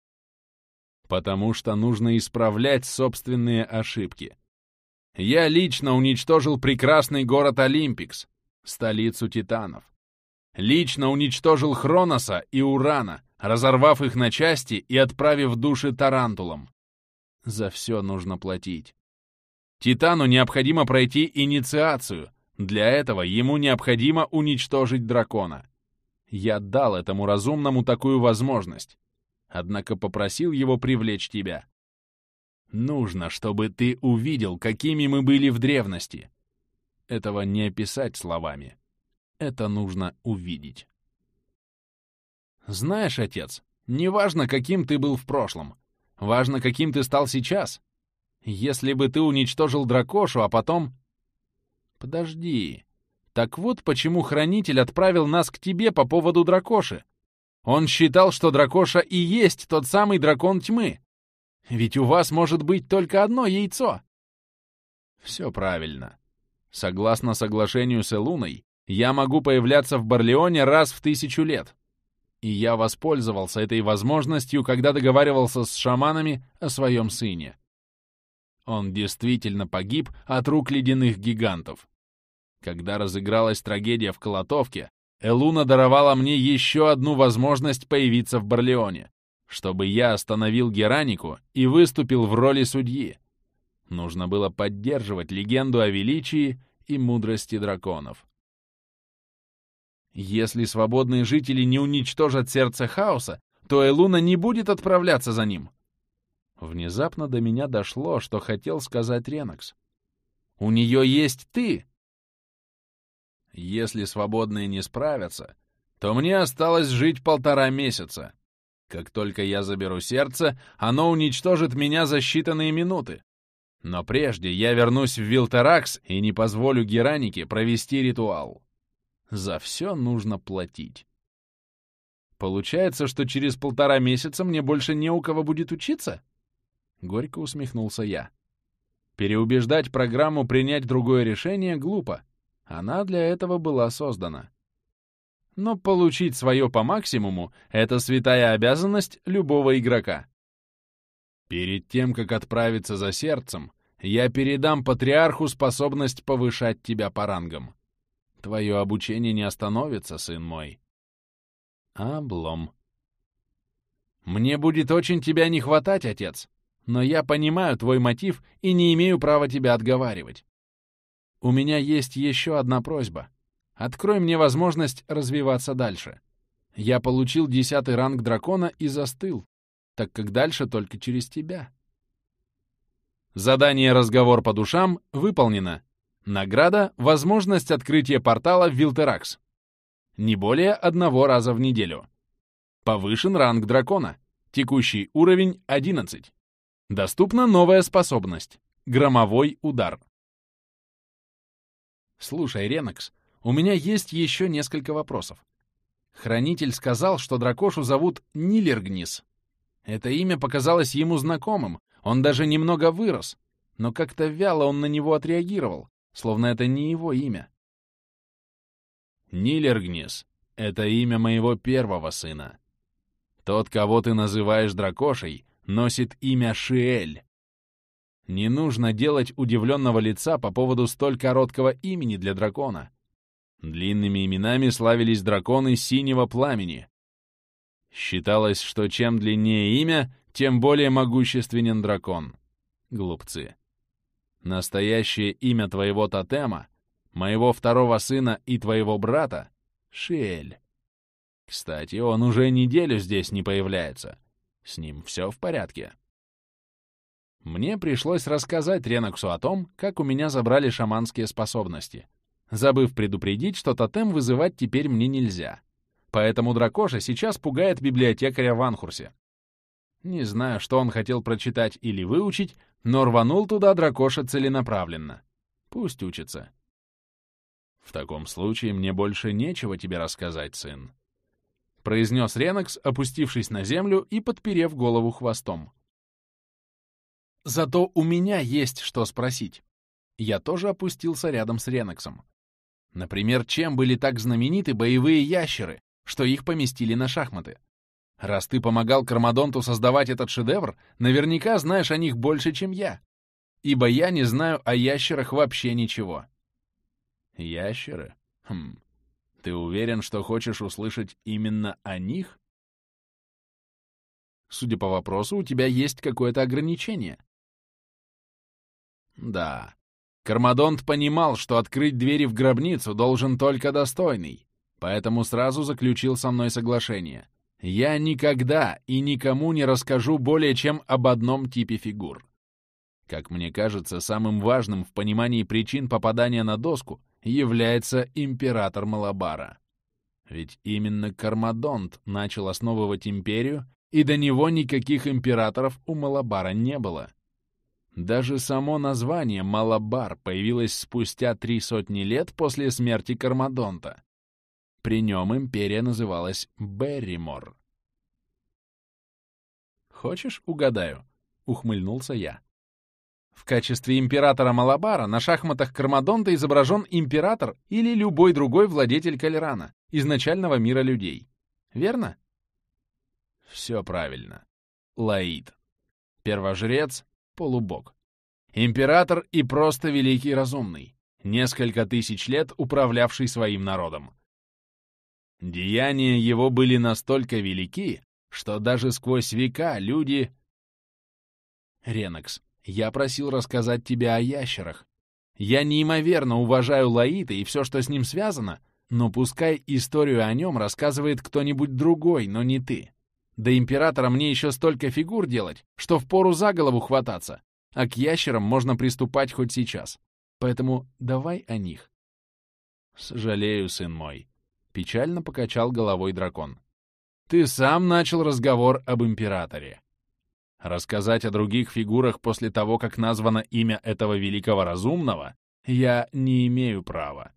Потому что нужно исправлять собственные ошибки. Я лично уничтожил прекрасный город Олимпикс, столицу Титанов. Лично уничтожил Хроноса и Урана, разорвав их на части и отправив души Тарантулам. За все нужно платить. Титану необходимо пройти инициацию. Для этого ему необходимо уничтожить дракона. Я дал этому разумному такую возможность, однако попросил его привлечь тебя. Нужно, чтобы ты увидел, какими мы были в древности. Этого не описать словами. Это нужно увидеть. Знаешь, отец, не важно, каким ты был в прошлом. Важно, каким ты стал сейчас. Если бы ты уничтожил дракошу, а потом... Подожди. Так вот почему Хранитель отправил нас к тебе по поводу дракоши. Он считал, что дракоша и есть тот самый дракон тьмы. Ведь у вас может быть только одно яйцо. Все правильно. Согласно соглашению с Элуной, я могу появляться в Барлеоне раз в 1000 лет. И я воспользовался этой возможностью, когда договаривался с шаманами о своем сыне. Он действительно погиб от рук ледяных гигантов. Когда разыгралась трагедия в Колотовке, Элуна даровала мне еще одну возможность появиться в Барлеоне, чтобы я остановил Геранику и выступил в роли судьи. Нужно было поддерживать легенду о величии и мудрости драконов. Если свободные жители не уничтожат сердце хаоса, то Элуна не будет отправляться за ним. Внезапно до меня дошло, что хотел сказать Ренокс. У нее есть ты. Если свободные не справятся, то мне осталось жить 1,5 месяца. Как только я заберу сердце, оно уничтожит меня за считанные минуты. Но прежде я вернусь в Вилтеракс и не позволю Геранике провести ритуал. За все нужно платить. Получается, что через 1,5 месяца мне больше не у кого будет учиться? Горько усмехнулся я. Переубеждать программу принять другое решение глупо. Она для этого была создана. Но получить свое по максимуму — это святая обязанность любого игрока. Перед тем, как отправиться за сердцем, я передам патриарху способность повышать тебя по рангам. Твое обучение не остановится, сын мой. Облом. Мне будет очень тебя не хватать, отец, но я понимаю твой мотив и не имею права тебя отговаривать. У меня есть еще одна просьба. Открой мне возможность развиваться дальше. Я получил 10-й ранг дракона и застыл, так как дальше только через тебя. Задание «Разговор по душам» выполнено. Награда — возможность открытия портала в Вилтеракс. Не более 1 раза в неделю. Повышен ранг дракона. Текущий уровень — 11. Доступна новая способность — громовой удар. Слушай, Ренокс, у меня есть еще несколько вопросов. Хранитель сказал, что дракошу зовут Нилергнис. Это имя показалось ему знакомым, он даже немного вырос, но как-то вяло он на него отреагировал, словно это не его имя. Нилергнис — это имя моего первого сына. Тот, кого ты называешь дракошей, носит имя Шиэль. Не нужно делать удивленного лица по поводу столь короткого имени для дракона. Длинными именами славились драконы синего пламени. Считалось, что чем длиннее имя, тем более могущественен дракон. Глупцы. Настоящее имя твоего тотема, моего второго сына и твоего брата — Шиэль. Кстати, он уже неделю здесь не появляется. С ним все в порядке. Мне пришлось рассказать Реноксу о том, как у меня забрали шаманские способности, забыв предупредить, что тотем вызывать теперь мне нельзя. Поэтому дракоша сейчас пугает библиотекаря в Анхурсе. Не знаю, что он хотел прочитать или выучить, но рванул туда дракоша целенаправленно. Пусть учится. «В таком случае мне больше нечего тебе рассказать, сын», — произнес Ренокс, опустившись на землю и подперев голову хвостом. «Зато у меня есть что спросить». Я тоже опустился рядом с Реноксом. Например, чем были так знамениты боевые ящеры, что их поместили на шахматы? Раз ты помогал Кармадонту создавать этот шедевр, наверняка знаешь о них больше, чем я. Ибо я не знаю о ящерах вообще ничего. Ящеры? Ты уверен, что хочешь услышать именно о них? Судя по вопросу, у тебя есть какое-то ограничение. Да. Кармадонт понимал, что открыть двери в гробницу должен только достойный, поэтому сразу заключил со мной соглашение. Я никогда и никому не расскажу более чем об одном типе фигур. Как мне кажется, самым важным в понимании причин попадания на доску является император Малабара. Ведь именно Кармадонт начал основывать империю, и до него никаких императоров у Малабара не было. Даже само название Малабар появилось спустя 300 лет после смерти Кармадонта. При нем империя называлась Берримор. «Хочешь, угадаю?» — ухмыльнулся я. В качестве императора Малабара на шахматах Кармадонта изображен император или любой другой владетель Кальрана, изначального мира людей. Верно? Все правильно. Лаид. Первожрец, полубог. Император и просто великий разумный, несколько тысяч лет управлявший своим народом. Деяния его были настолько велики, что даже сквозь века люди... Ренокс, я просил рассказать тебе о ящерах. Я неимоверно уважаю Лаита и все, что с ним связано, но пускай историю о нем рассказывает кто-нибудь другой, но не ты. До императора мне еще столько фигур делать, что впору за голову хвататься, а к ящерам можно приступать хоть сейчас. Поэтому давай о них. Сожалею, сын мой. Печально покачал головой дракон. Ты сам начал разговор об императоре. Рассказать о других фигурах после того, как названо имя этого великого разумного, я не имею права.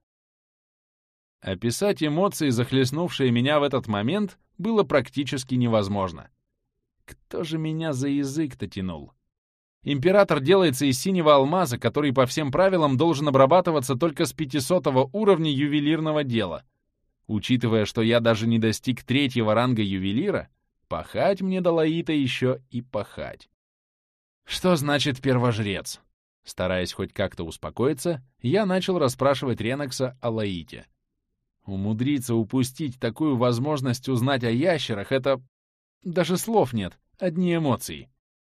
Описать эмоции, захлестнувшие меня в этот момент, было практически невозможно. Кто же меня за язык-то тянул? Император делается из синего алмаза, который по всем правилам должен обрабатываться только с 500 уровня ювелирного дела. Учитывая, что я даже не достиг 3-го ранга ювелира, пахать мне до Лаита еще и пахать. Что значит первожрец? Стараясь хоть как-то успокоиться, я начал расспрашивать Ренокса о Лаите. Умудриться упустить такую возможность узнать о ящерах — это... Даже слов нет, одни эмоции.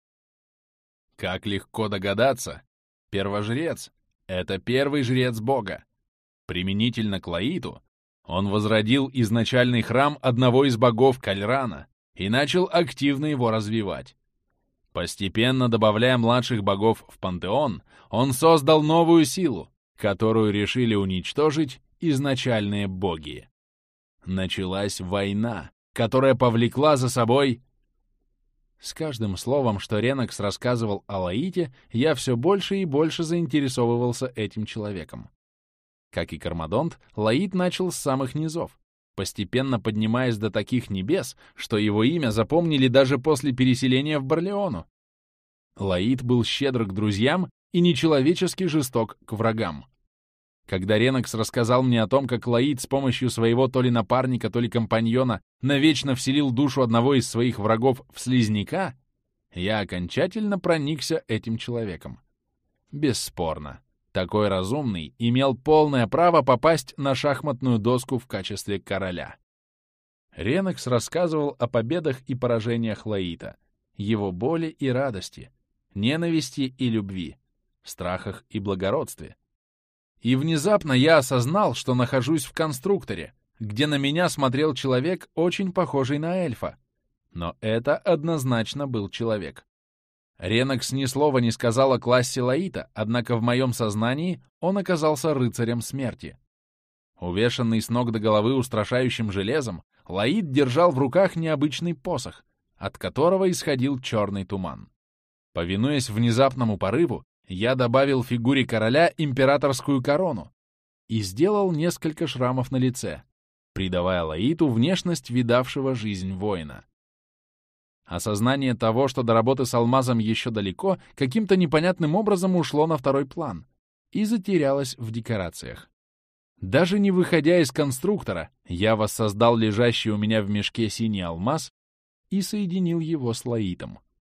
Как легко догадаться, первожрец — это первый жрец Бога. Применительно к Лаиту он возродил изначальный храм одного из богов Кальрана и начал активно его развивать. Постепенно добавляя младших богов в пантеон, он создал новую силу, которую решили уничтожить изначальные боги. Началась война, которая повлекла за собой... С каждым словом, что Ренокс рассказывал о Лаите, я все больше и больше заинтересовывался этим человеком. Как и Кармадонт, Лаит начал с самых низов, постепенно поднимаясь до таких небес, что его имя запомнили даже после переселения в Барлеону. Лаит был щедр к друзьям и нечеловечески жесток к врагам. Когда Ренокс рассказал мне о том, как Лаит с помощью своего то ли напарника, то ли компаньона навечно вселил душу одного из своих врагов в слизняка, я окончательно проникся этим человеком. Бесспорно, такой разумный имел полное право попасть на шахматную доску в качестве короля. Ренокс рассказывал о победах и поражениях Лаита, его боли и радости, ненависти и любви, страхах и благородстве. И внезапно я осознал, что нахожусь в конструкторе, где на меня смотрел человек, очень похожий на эльфа. Но это однозначно был человек. Ренокс ни слова не сказал о классе Лаита, однако в моем сознании он оказался рыцарем смерти. Увешанный с ног до головы устрашающим железом, Лаит держал в руках необычный посох, от которого исходил черный туман. Повинуясь внезапному порыву, я добавил фигуре короля императорскую корону и сделал несколько шрамов на лице, придавая Лаиту внешность видавшего жизнь воина. Осознание того, что до работы с алмазом еще далеко, каким-то непонятным образом ушло на второй план и затерялось в декорациях. Даже не выходя из конструктора, я воссоздал лежащий у меня в мешке синий алмаз и соединил его с Лаитом.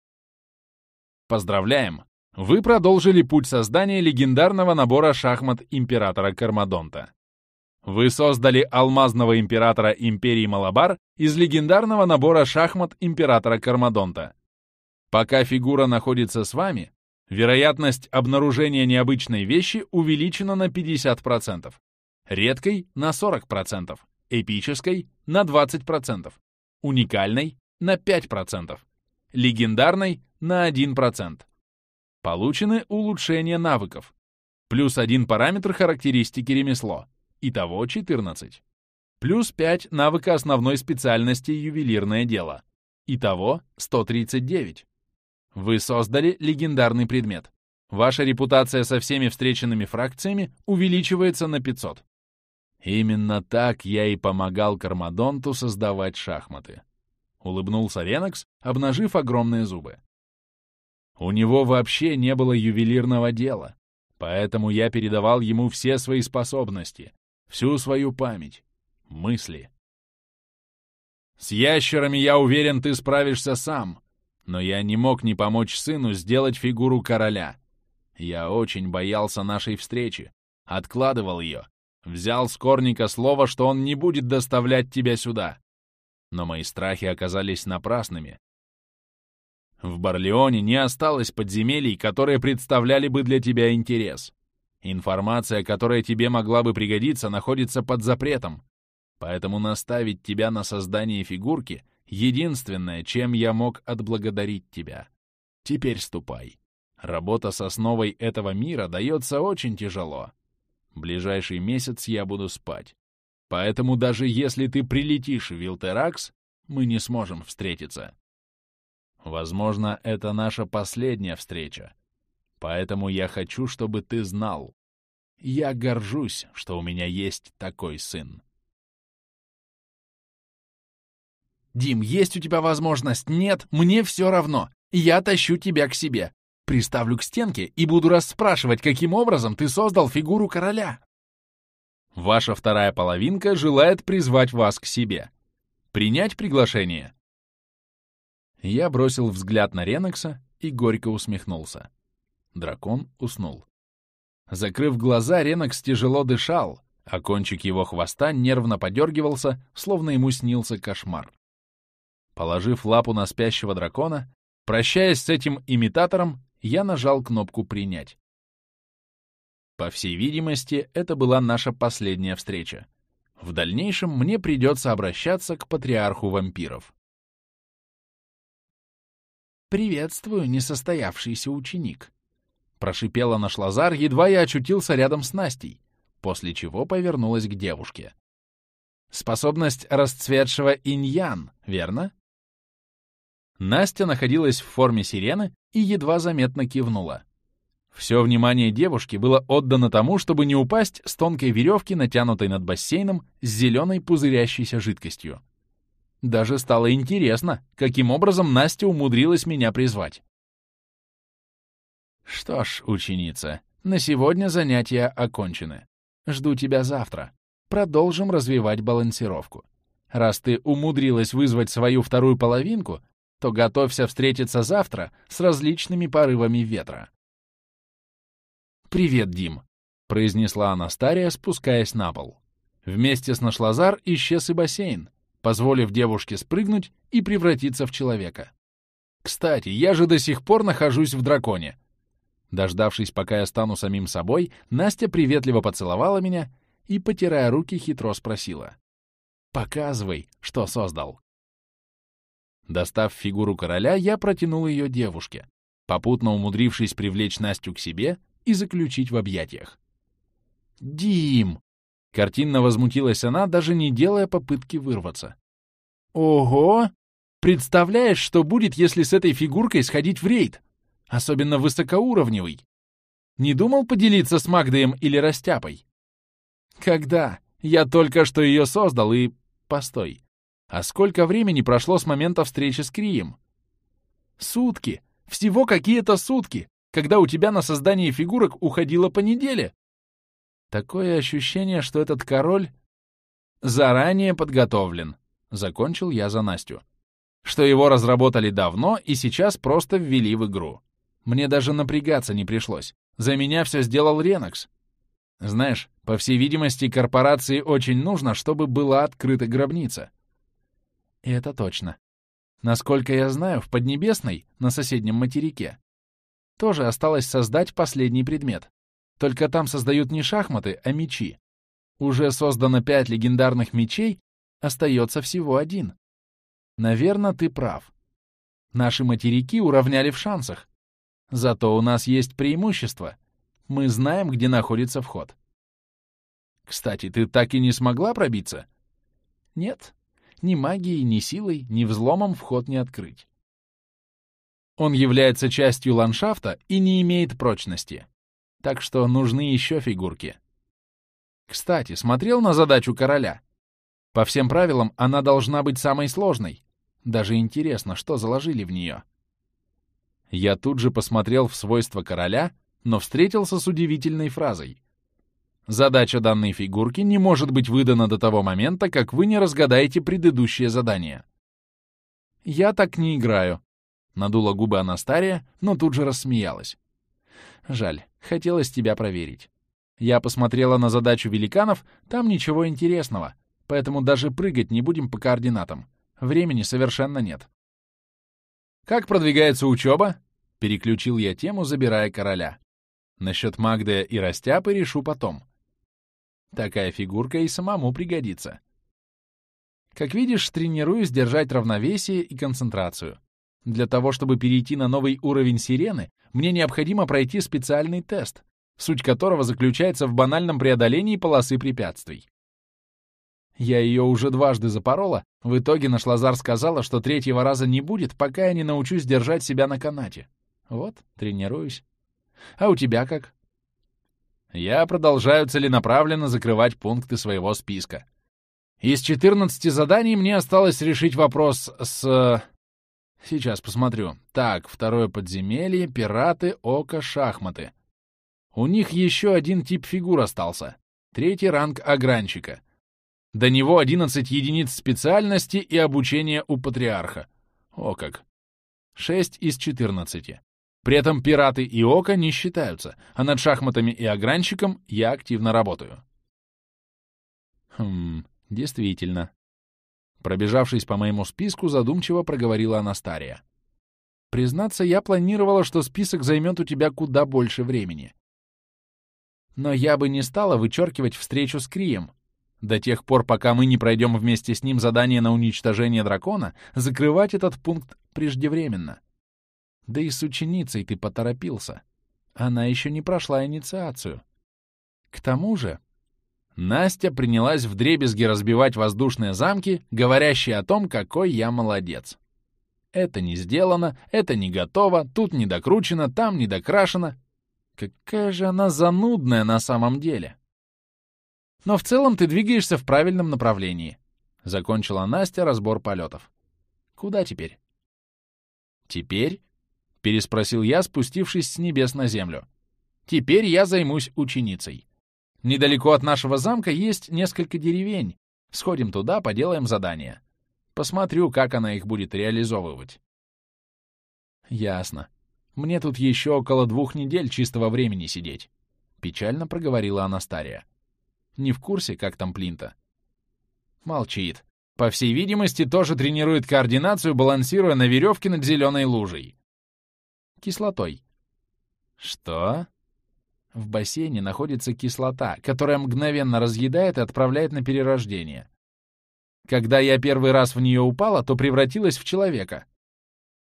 Поздравляем! Вы продолжили путь создания легендарного набора шахмат императора Кармадонта. Вы создали алмазного императора империи Малабар из легендарного набора шахмат императора Кармадонта. Пока фигура находится с вами, вероятность обнаружения необычной вещи увеличена на 50%, редкой — на 40%, эпической — на 20%, уникальной — на 5%, легендарной — на 1%. Получены улучшения навыков. Плюс 1 параметр характеристики ремесло. Итого 14. Плюс 5 навыка основной специальности ювелирное дело. Итого 139. Вы создали легендарный предмет. Ваша репутация со всеми встреченными фракциями увеличивается на 500. Именно так я и помогал Кармадонту создавать шахматы. Улыбнулся Ренокс, обнажив огромные зубы. У него вообще не было ювелирного дела, поэтому я передавал ему все свои способности, всю свою память, мысли. С ящерами, я уверен, ты справишься сам, но я не мог не помочь сыну сделать фигуру короля. Я очень боялся нашей встречи, откладывал ее, взял с Корника слово, что он не будет доставлять тебя сюда. Но мои страхи оказались напрасными. В Барлеоне не осталось подземелий, которые представляли бы для тебя интерес. Информация, которая тебе могла бы пригодиться, находится под запретом. Поэтому наставить тебя на создание фигурки — единственное, чем я мог отблагодарить тебя. Теперь ступай. Работа с основой этого мира дается очень тяжело. Ближайший месяц я буду спать. Поэтому даже если ты прилетишь в Вилтеракс, мы не сможем встретиться. Возможно, это наша последняя встреча. Поэтому я хочу, чтобы ты знал. Я горжусь, что у меня есть такой сын. «Дим, есть у тебя возможность? Нет, мне все равно. Я тащу тебя к себе. Приставлю к стенке и буду расспрашивать, каким образом ты создал фигуру короля». Ваша вторая половинка желает призвать вас к себе. Принять приглашение? Я бросил взгляд на Ренокса и горько усмехнулся. Дракон уснул. Закрыв глаза, Ренокс тяжело дышал, а кончик его хвоста нервно подергивался, словно ему снился кошмар. Положив лапу на спящего дракона, прощаясь с этим имитатором, я нажал кнопку «Принять». По всей видимости, это была наша последняя встреча. В дальнейшем мне придется обращаться к патриарху вампиров. «Приветствую, несостоявшийся ученик», — прошипела наш Лазар, едва я очутился рядом с Настей, после чего повернулась к девушке. «Способность расцветшего инь-ян, верно?» Настя находилась в форме сирены и едва заметно кивнула. Все внимание девушки было отдано тому, чтобы не упасть с тонкой веревки, натянутой над бассейном, с зеленой пузырящейся жидкостью. Даже стало интересно, каким образом Настя умудрилась меня призвать. «Что ж, ученица, на сегодня занятия окончены. Жду тебя завтра. Продолжим развивать балансировку. Раз ты умудрилась вызвать свою вторую половинку, то готовься встретиться завтра с различными порывами ветра». «Привет, Дим», — произнесла Анастария, спускаясь на пол. Вместе с Нашлазар исчез и бассейн, позволив девушке спрыгнуть и превратиться в человека. «Кстати, я же до сих пор нахожусь в драконе». Дождавшись, пока я стану самим собой, Настя приветливо поцеловала меня и, потирая руки, хитро спросила: «Показывай, что создал». Достав фигуру короля, я протянул ее девушке. попутно умудрившись привлечь Настю к себе и заключить в объятиях. «Дим!» — картинно возмутилась она, даже не делая попытки вырваться. «Ого! Представляешь, что будет, если с этой фигуркой сходить в рейд? Особенно высокоуровневый. Не думал поделиться с Магдоем или Растяпой?» «Когда? Я только что ее создал и... Постой. А сколько времени прошло с момента встречи с Крием?» «Сутки! Всего какие-то сутки, когда у тебя на создание фигурок уходило по неделе!» Такое ощущение, что этот король заранее подготовлен. Закончил я за Настю. Что его разработали давно и сейчас просто ввели в игру. Мне даже напрягаться не пришлось. За меня все сделал Ренокс. Знаешь, по всей видимости, корпорации очень нужно, чтобы была открыта гробница. И это точно. Насколько я знаю, в Поднебесной, на соседнем материке, тоже осталось создать последний предмет. Только там создают не шахматы, а мечи. Уже создано 5 легендарных мечей, остается всего 1. Наверное, ты прав. Наши материки уравняли в шансах. Зато у нас есть преимущество. Мы знаем, где находится вход. Кстати, ты так и не смогла пробиться? Нет. Ни магией, ни силой, ни взломом вход не открыть. Он является частью ландшафта и не имеет прочности. Так что нужны еще фигурки. Кстати, смотрел на задачу короля? По всем правилам, она должна быть самой сложной. Даже интересно, что заложили в нее. Я тут же посмотрел в свойства короля, но встретился с удивительной фразой. Задача данной фигурки не может быть выдана до того момента, как вы не разгадаете предыдущее задание. «Я так не играю», — надула губы Анастария, но тут же рассмеялась. «Жаль, хотелось тебя проверить. Я посмотрела на задачу великанов, там ничего интересного, поэтому даже прыгать не будем по координатам. Времени совершенно нет». «Как продвигается учеба?» — переключил я тему, забирая короля. Насчет Магдея и Растяпы решу потом. Такая фигурка и самому пригодится. Как видишь, тренируюсь держать равновесие и концентрацию. Для того, чтобы перейти на новый уровень сирены, мне необходимо пройти специальный тест, суть которого заключается в банальном преодолении полосы препятствий. Я ее уже дважды запорола, в итоге наш Лазар сказала, что 3-го раза не будет, пока я не научусь держать себя на канате. Вот, тренируюсь. А у тебя как? Я продолжаю целенаправленно закрывать пункты своего списка. Из 14 заданий мне осталось решить вопрос с... Сейчас посмотрю. Так, 2-е подземелье, пираты, око, шахматы. У них еще 1 тип фигур остался. 3-й ранг огранщика. До него 11 единиц специальности и обучения у патриарха. О как. 6 из 14. При этом пираты и око не считаются, а над шахматами и огранщиком я активно работаю. Действительно. Пробежавшись по моему списку, задумчиво проговорила Анастария. Признаться, я планировала, что список займет у тебя куда больше времени. Но я бы не стала вычеркивать встречу с Крием. До тех пор, пока мы не пройдем вместе с ним задание на уничтожение дракона, закрывать этот пункт преждевременно. Да и с ученицей ты поторопился. Она еще не прошла инициацию. К тому же... Настя принялась вдребезги разбивать воздушные замки, говорящие о том, какой я молодец. Это не сделано, это не готово, тут не докручено, там не докрашено. Какая же она занудная на самом деле. Но в целом ты двигаешься в правильном направлении. Закончила Настя разбор полетов. Куда теперь? Теперь? Переспросил я, спустившись с небес на землю. Теперь я займусь ученицей. Недалеко от нашего замка есть несколько деревень. Сходим туда, поделаем задания. Посмотрю, как она их будет реализовывать. Ясно. Мне тут еще около 2 недель чистого времени сидеть. Печально проговорила Анастария. Не в курсе, как там Плинта? Молчит. По всей видимости, тоже тренирует координацию, балансируя на веревке над зеленой лужей. Кислотой. Что? В бассейне находится кислота, которая мгновенно разъедает и отправляет на перерождение. Когда я первый раз в нее упала, то превратилась в человека.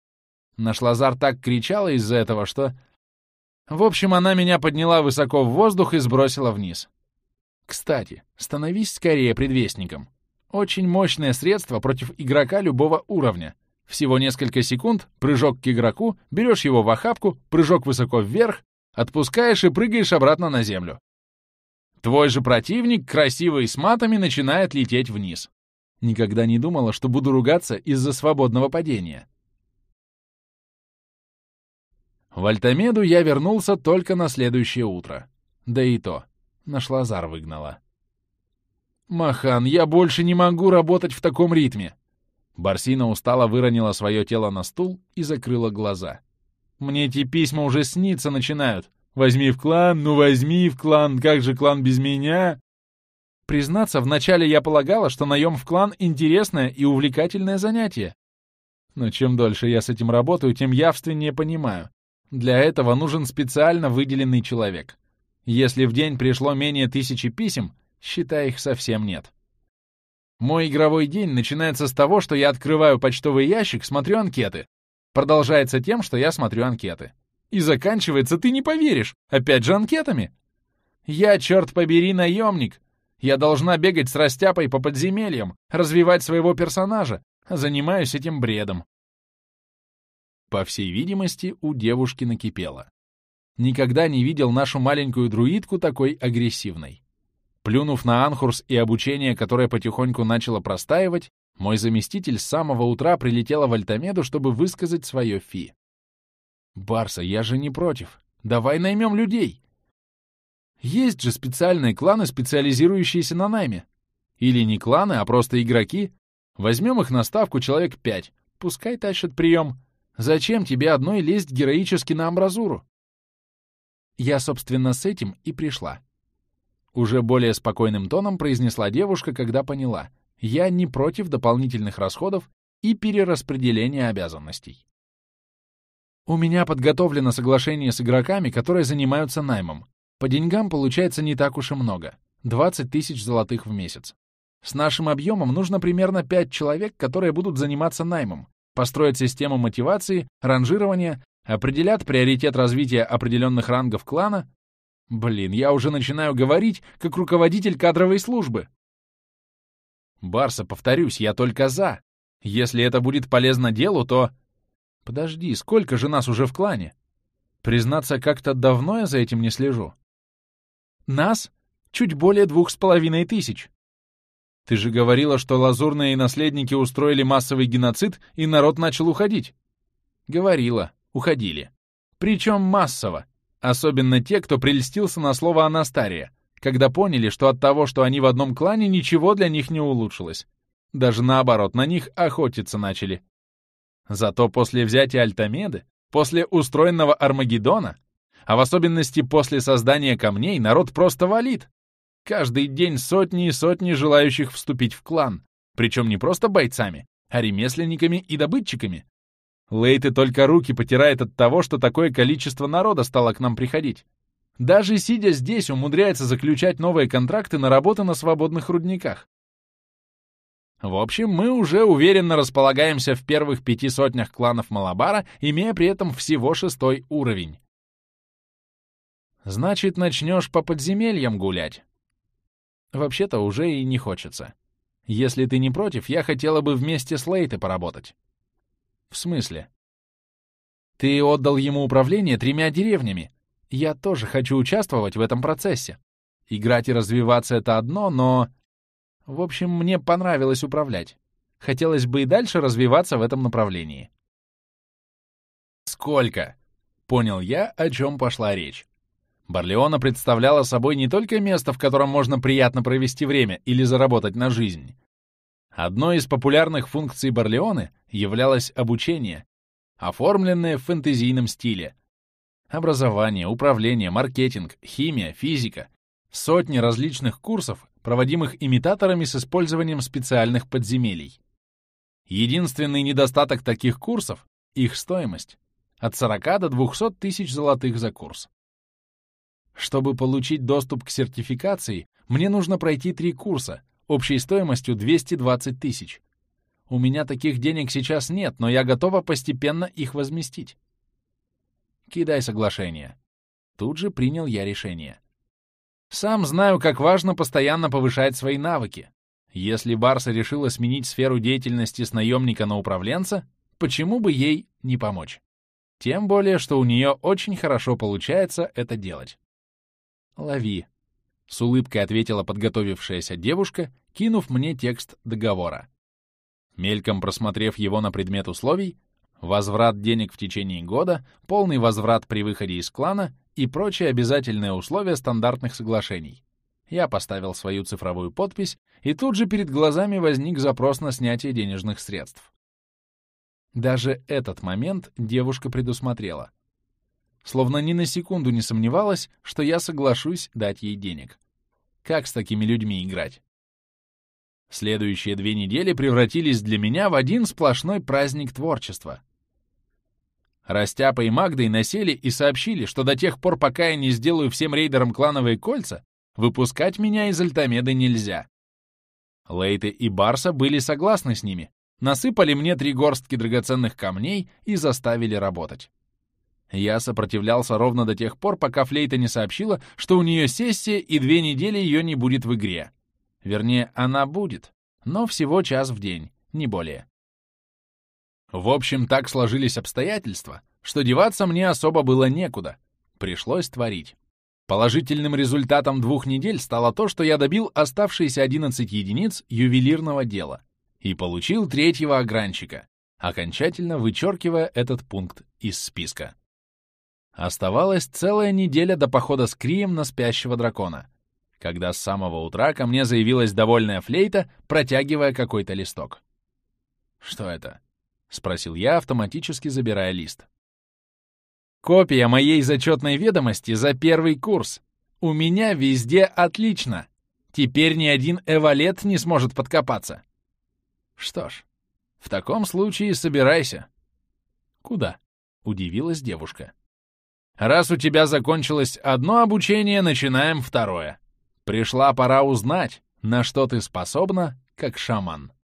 Наш Лазар так кричала из-за этого, что... В общем, она меня подняла высоко в воздух и сбросила вниз. Кстати, становись скорее предвестником. Очень мощное средство против игрока любого уровня. Всего несколько секунд, прыжок к игроку, берешь его в охапку, прыжок высоко вверх, отпускаешь и прыгаешь обратно на землю. Твой же противник, красивый с матами, начинает лететь вниз. Никогда не думала, что буду ругаться из-за свободного падения. В Альтамеду я вернулся только на следующее утро. Да и то, наш Лазар выгнала. «Махан, я больше не могу работать в таком ритме!» Барсина устало выронила свое тело на стул и закрыла глаза. «Мне эти письма уже сниться начинают. Возьми в клан, ну возьми в клан, как же клан без меня?» Признаться, вначале я полагала, что наем в клан — интересное и увлекательное занятие. Но чем дольше я с этим работаю, тем явственнее понимаю. Для этого нужен специально выделенный человек. Если в день пришло менее 1000 писем, считай, их совсем нет. Мой игровой день начинается с того, что я открываю почтовый ящик, смотрю анкеты. Продолжается тем, что я смотрю анкеты. И заканчивается, ты не поверишь, опять же анкетами. Я, черт побери, наемник. Я должна бегать с растяпой по подземельям, развивать своего персонажа, а занимаюсь этим бредом. По всей видимости, у девушки накипело. Никогда не видел нашу маленькую друидку такой агрессивной. Плюнув на Анхурс и обучение, которое потихоньку начало простаивать, мой заместитель с самого утра прилетела в Альтамеду, чтобы высказать свое фи. «Барса, я же не против. Давай наймем людей. Есть же специальные кланы, специализирующиеся на найме. Или не кланы, а просто игроки. Возьмем их на ставку человек 5. Пускай тащат прием. Зачем тебе одной лезть героически на амбразуру?» Я, собственно, с этим и пришла. Уже более спокойным тоном произнесла девушка, когда поняла. Я не против дополнительных расходов и перераспределения обязанностей. У меня подготовлено соглашение с игроками, которые занимаются наймом. По деньгам получается не так уж и много. 20 000 золотых в месяц. С нашим объемом нужно примерно 5 человек, которые будут заниматься наймом, построят систему мотивации, ранжирования, определят приоритет развития определенных рангов клана. Блин, я уже начинаю говорить, как руководитель кадровой службы. Барса, повторюсь, я только за. Если это будет полезно делу, то... Подожди, сколько же нас уже в клане? Признаться, как-то давно я за этим не слежу. Нас? Чуть более 2500. Ты же говорила, что лазурные наследники устроили массовый геноцид, и народ начал уходить. Говорила, уходили. Причем массово. Особенно те, кто прельстился на слово Анастария, когда поняли, что от того, что они в одном клане, ничего для них не улучшилось. Даже наоборот, на них охотиться начали. Зато после взятия Альтамеды, после устроенного Армагеддона, а в особенности после создания камней, народ просто валит. Каждый день сотни и сотни желающих вступить в клан, причем не просто бойцами, а ремесленниками и добытчиками. Лейты только руки потирает от того, что такое количество народа стало к нам приходить. Даже сидя здесь, умудряется заключать новые контракты на работу на свободных рудниках. В общем, мы уже уверенно располагаемся в первых 500 кланов Малабара, имея при этом всего 6 уровень. Значит, начнешь по подземельям гулять. Вообще-то уже и не хочется. Если ты не против, я хотела бы вместе с Лейтой поработать. В смысле? Ты отдал ему управление 3 деревнями. Я тоже хочу участвовать в этом процессе. Играть и развиваться — это одно, но... В общем, мне понравилось управлять. Хотелось бы и дальше развиваться в этом направлении. Сколько? Понял я, о чем пошла речь. Барлеона представляла собой не только место, в котором можно приятно провести время или заработать на жизнь. Одной из популярных функций Барлеоны являлось обучение, оформленное в фэнтезийном стиле. Образование, управление, маркетинг, химия, физика. Сотни различных курсов, проводимых имитаторами с использованием специальных подземелий. Единственный недостаток таких курсов — их стоимость. От 40 до 200 000 золотых за курс. Чтобы получить доступ к сертификации, мне нужно пройти 3 курса, общей стоимостью 220 000. У меня таких денег сейчас нет, но я готова постепенно их возместить. Кидай соглашение. Тут же принял я решение. Сам знаю, как важно постоянно повышать свои навыки. Если Барса решила сменить сферу деятельности с наемника на управленца, почему бы ей не помочь? Тем более, что у нее очень хорошо получается это делать. «Лови», — с улыбкой ответила подготовившаяся девушка, кинув мне текст договора. Мельком просмотрев его на предмет условий, возврат денег в течение года, полный возврат при выходе из клана и прочие обязательные условия стандартных соглашений. Я поставил свою цифровую подпись, и тут же перед глазами возник запрос на снятие денежных средств. Даже этот момент девушка предусмотрела. Словно ни на секунду не сомневалась, что я соглашусь дать ей денег. Как с такими людьми играть? Следующие 2 недели превратились для меня в один сплошной праздник творчества. Растяпа и Магдой насели и сообщили, что до тех пор, пока я не сделаю всем рейдерам клановые кольца, выпускать меня из Альтамеды нельзя. Лейте и Барса были согласны с ними, насыпали мне 3 горстки драгоценных камней и заставили работать. Я сопротивлялся ровно до тех пор, пока Флейта не сообщила, что у нее сессия и 2 недели ее не будет в игре. Вернее, она будет, но всего час в день, не более. В общем, так сложились обстоятельства, что деваться мне особо было некуда. Пришлось творить. Положительным результатом 2 недель стало то, что я добил оставшиеся 11 единиц ювелирного дела и получил 3-го огранчика, окончательно вычеркивая этот пункт из списка. Оставалась целая неделя до похода с Крием на спящего дракона, когда с самого утра ко мне заявилась довольная Флейта, протягивая какой-то листок. «Что это?» — спросил я, автоматически забирая лист. «Копия моей зачетной ведомости за 1-й курс. У меня везде отлично. Теперь ни один эвалет не сможет подкопаться». «Что ж, в таком случае собирайся». «Куда?» — удивилась девушка. «Раз у тебя закончилось одно обучение, начинаем 2-е. Пришла пора узнать, на что ты способна, как шаман».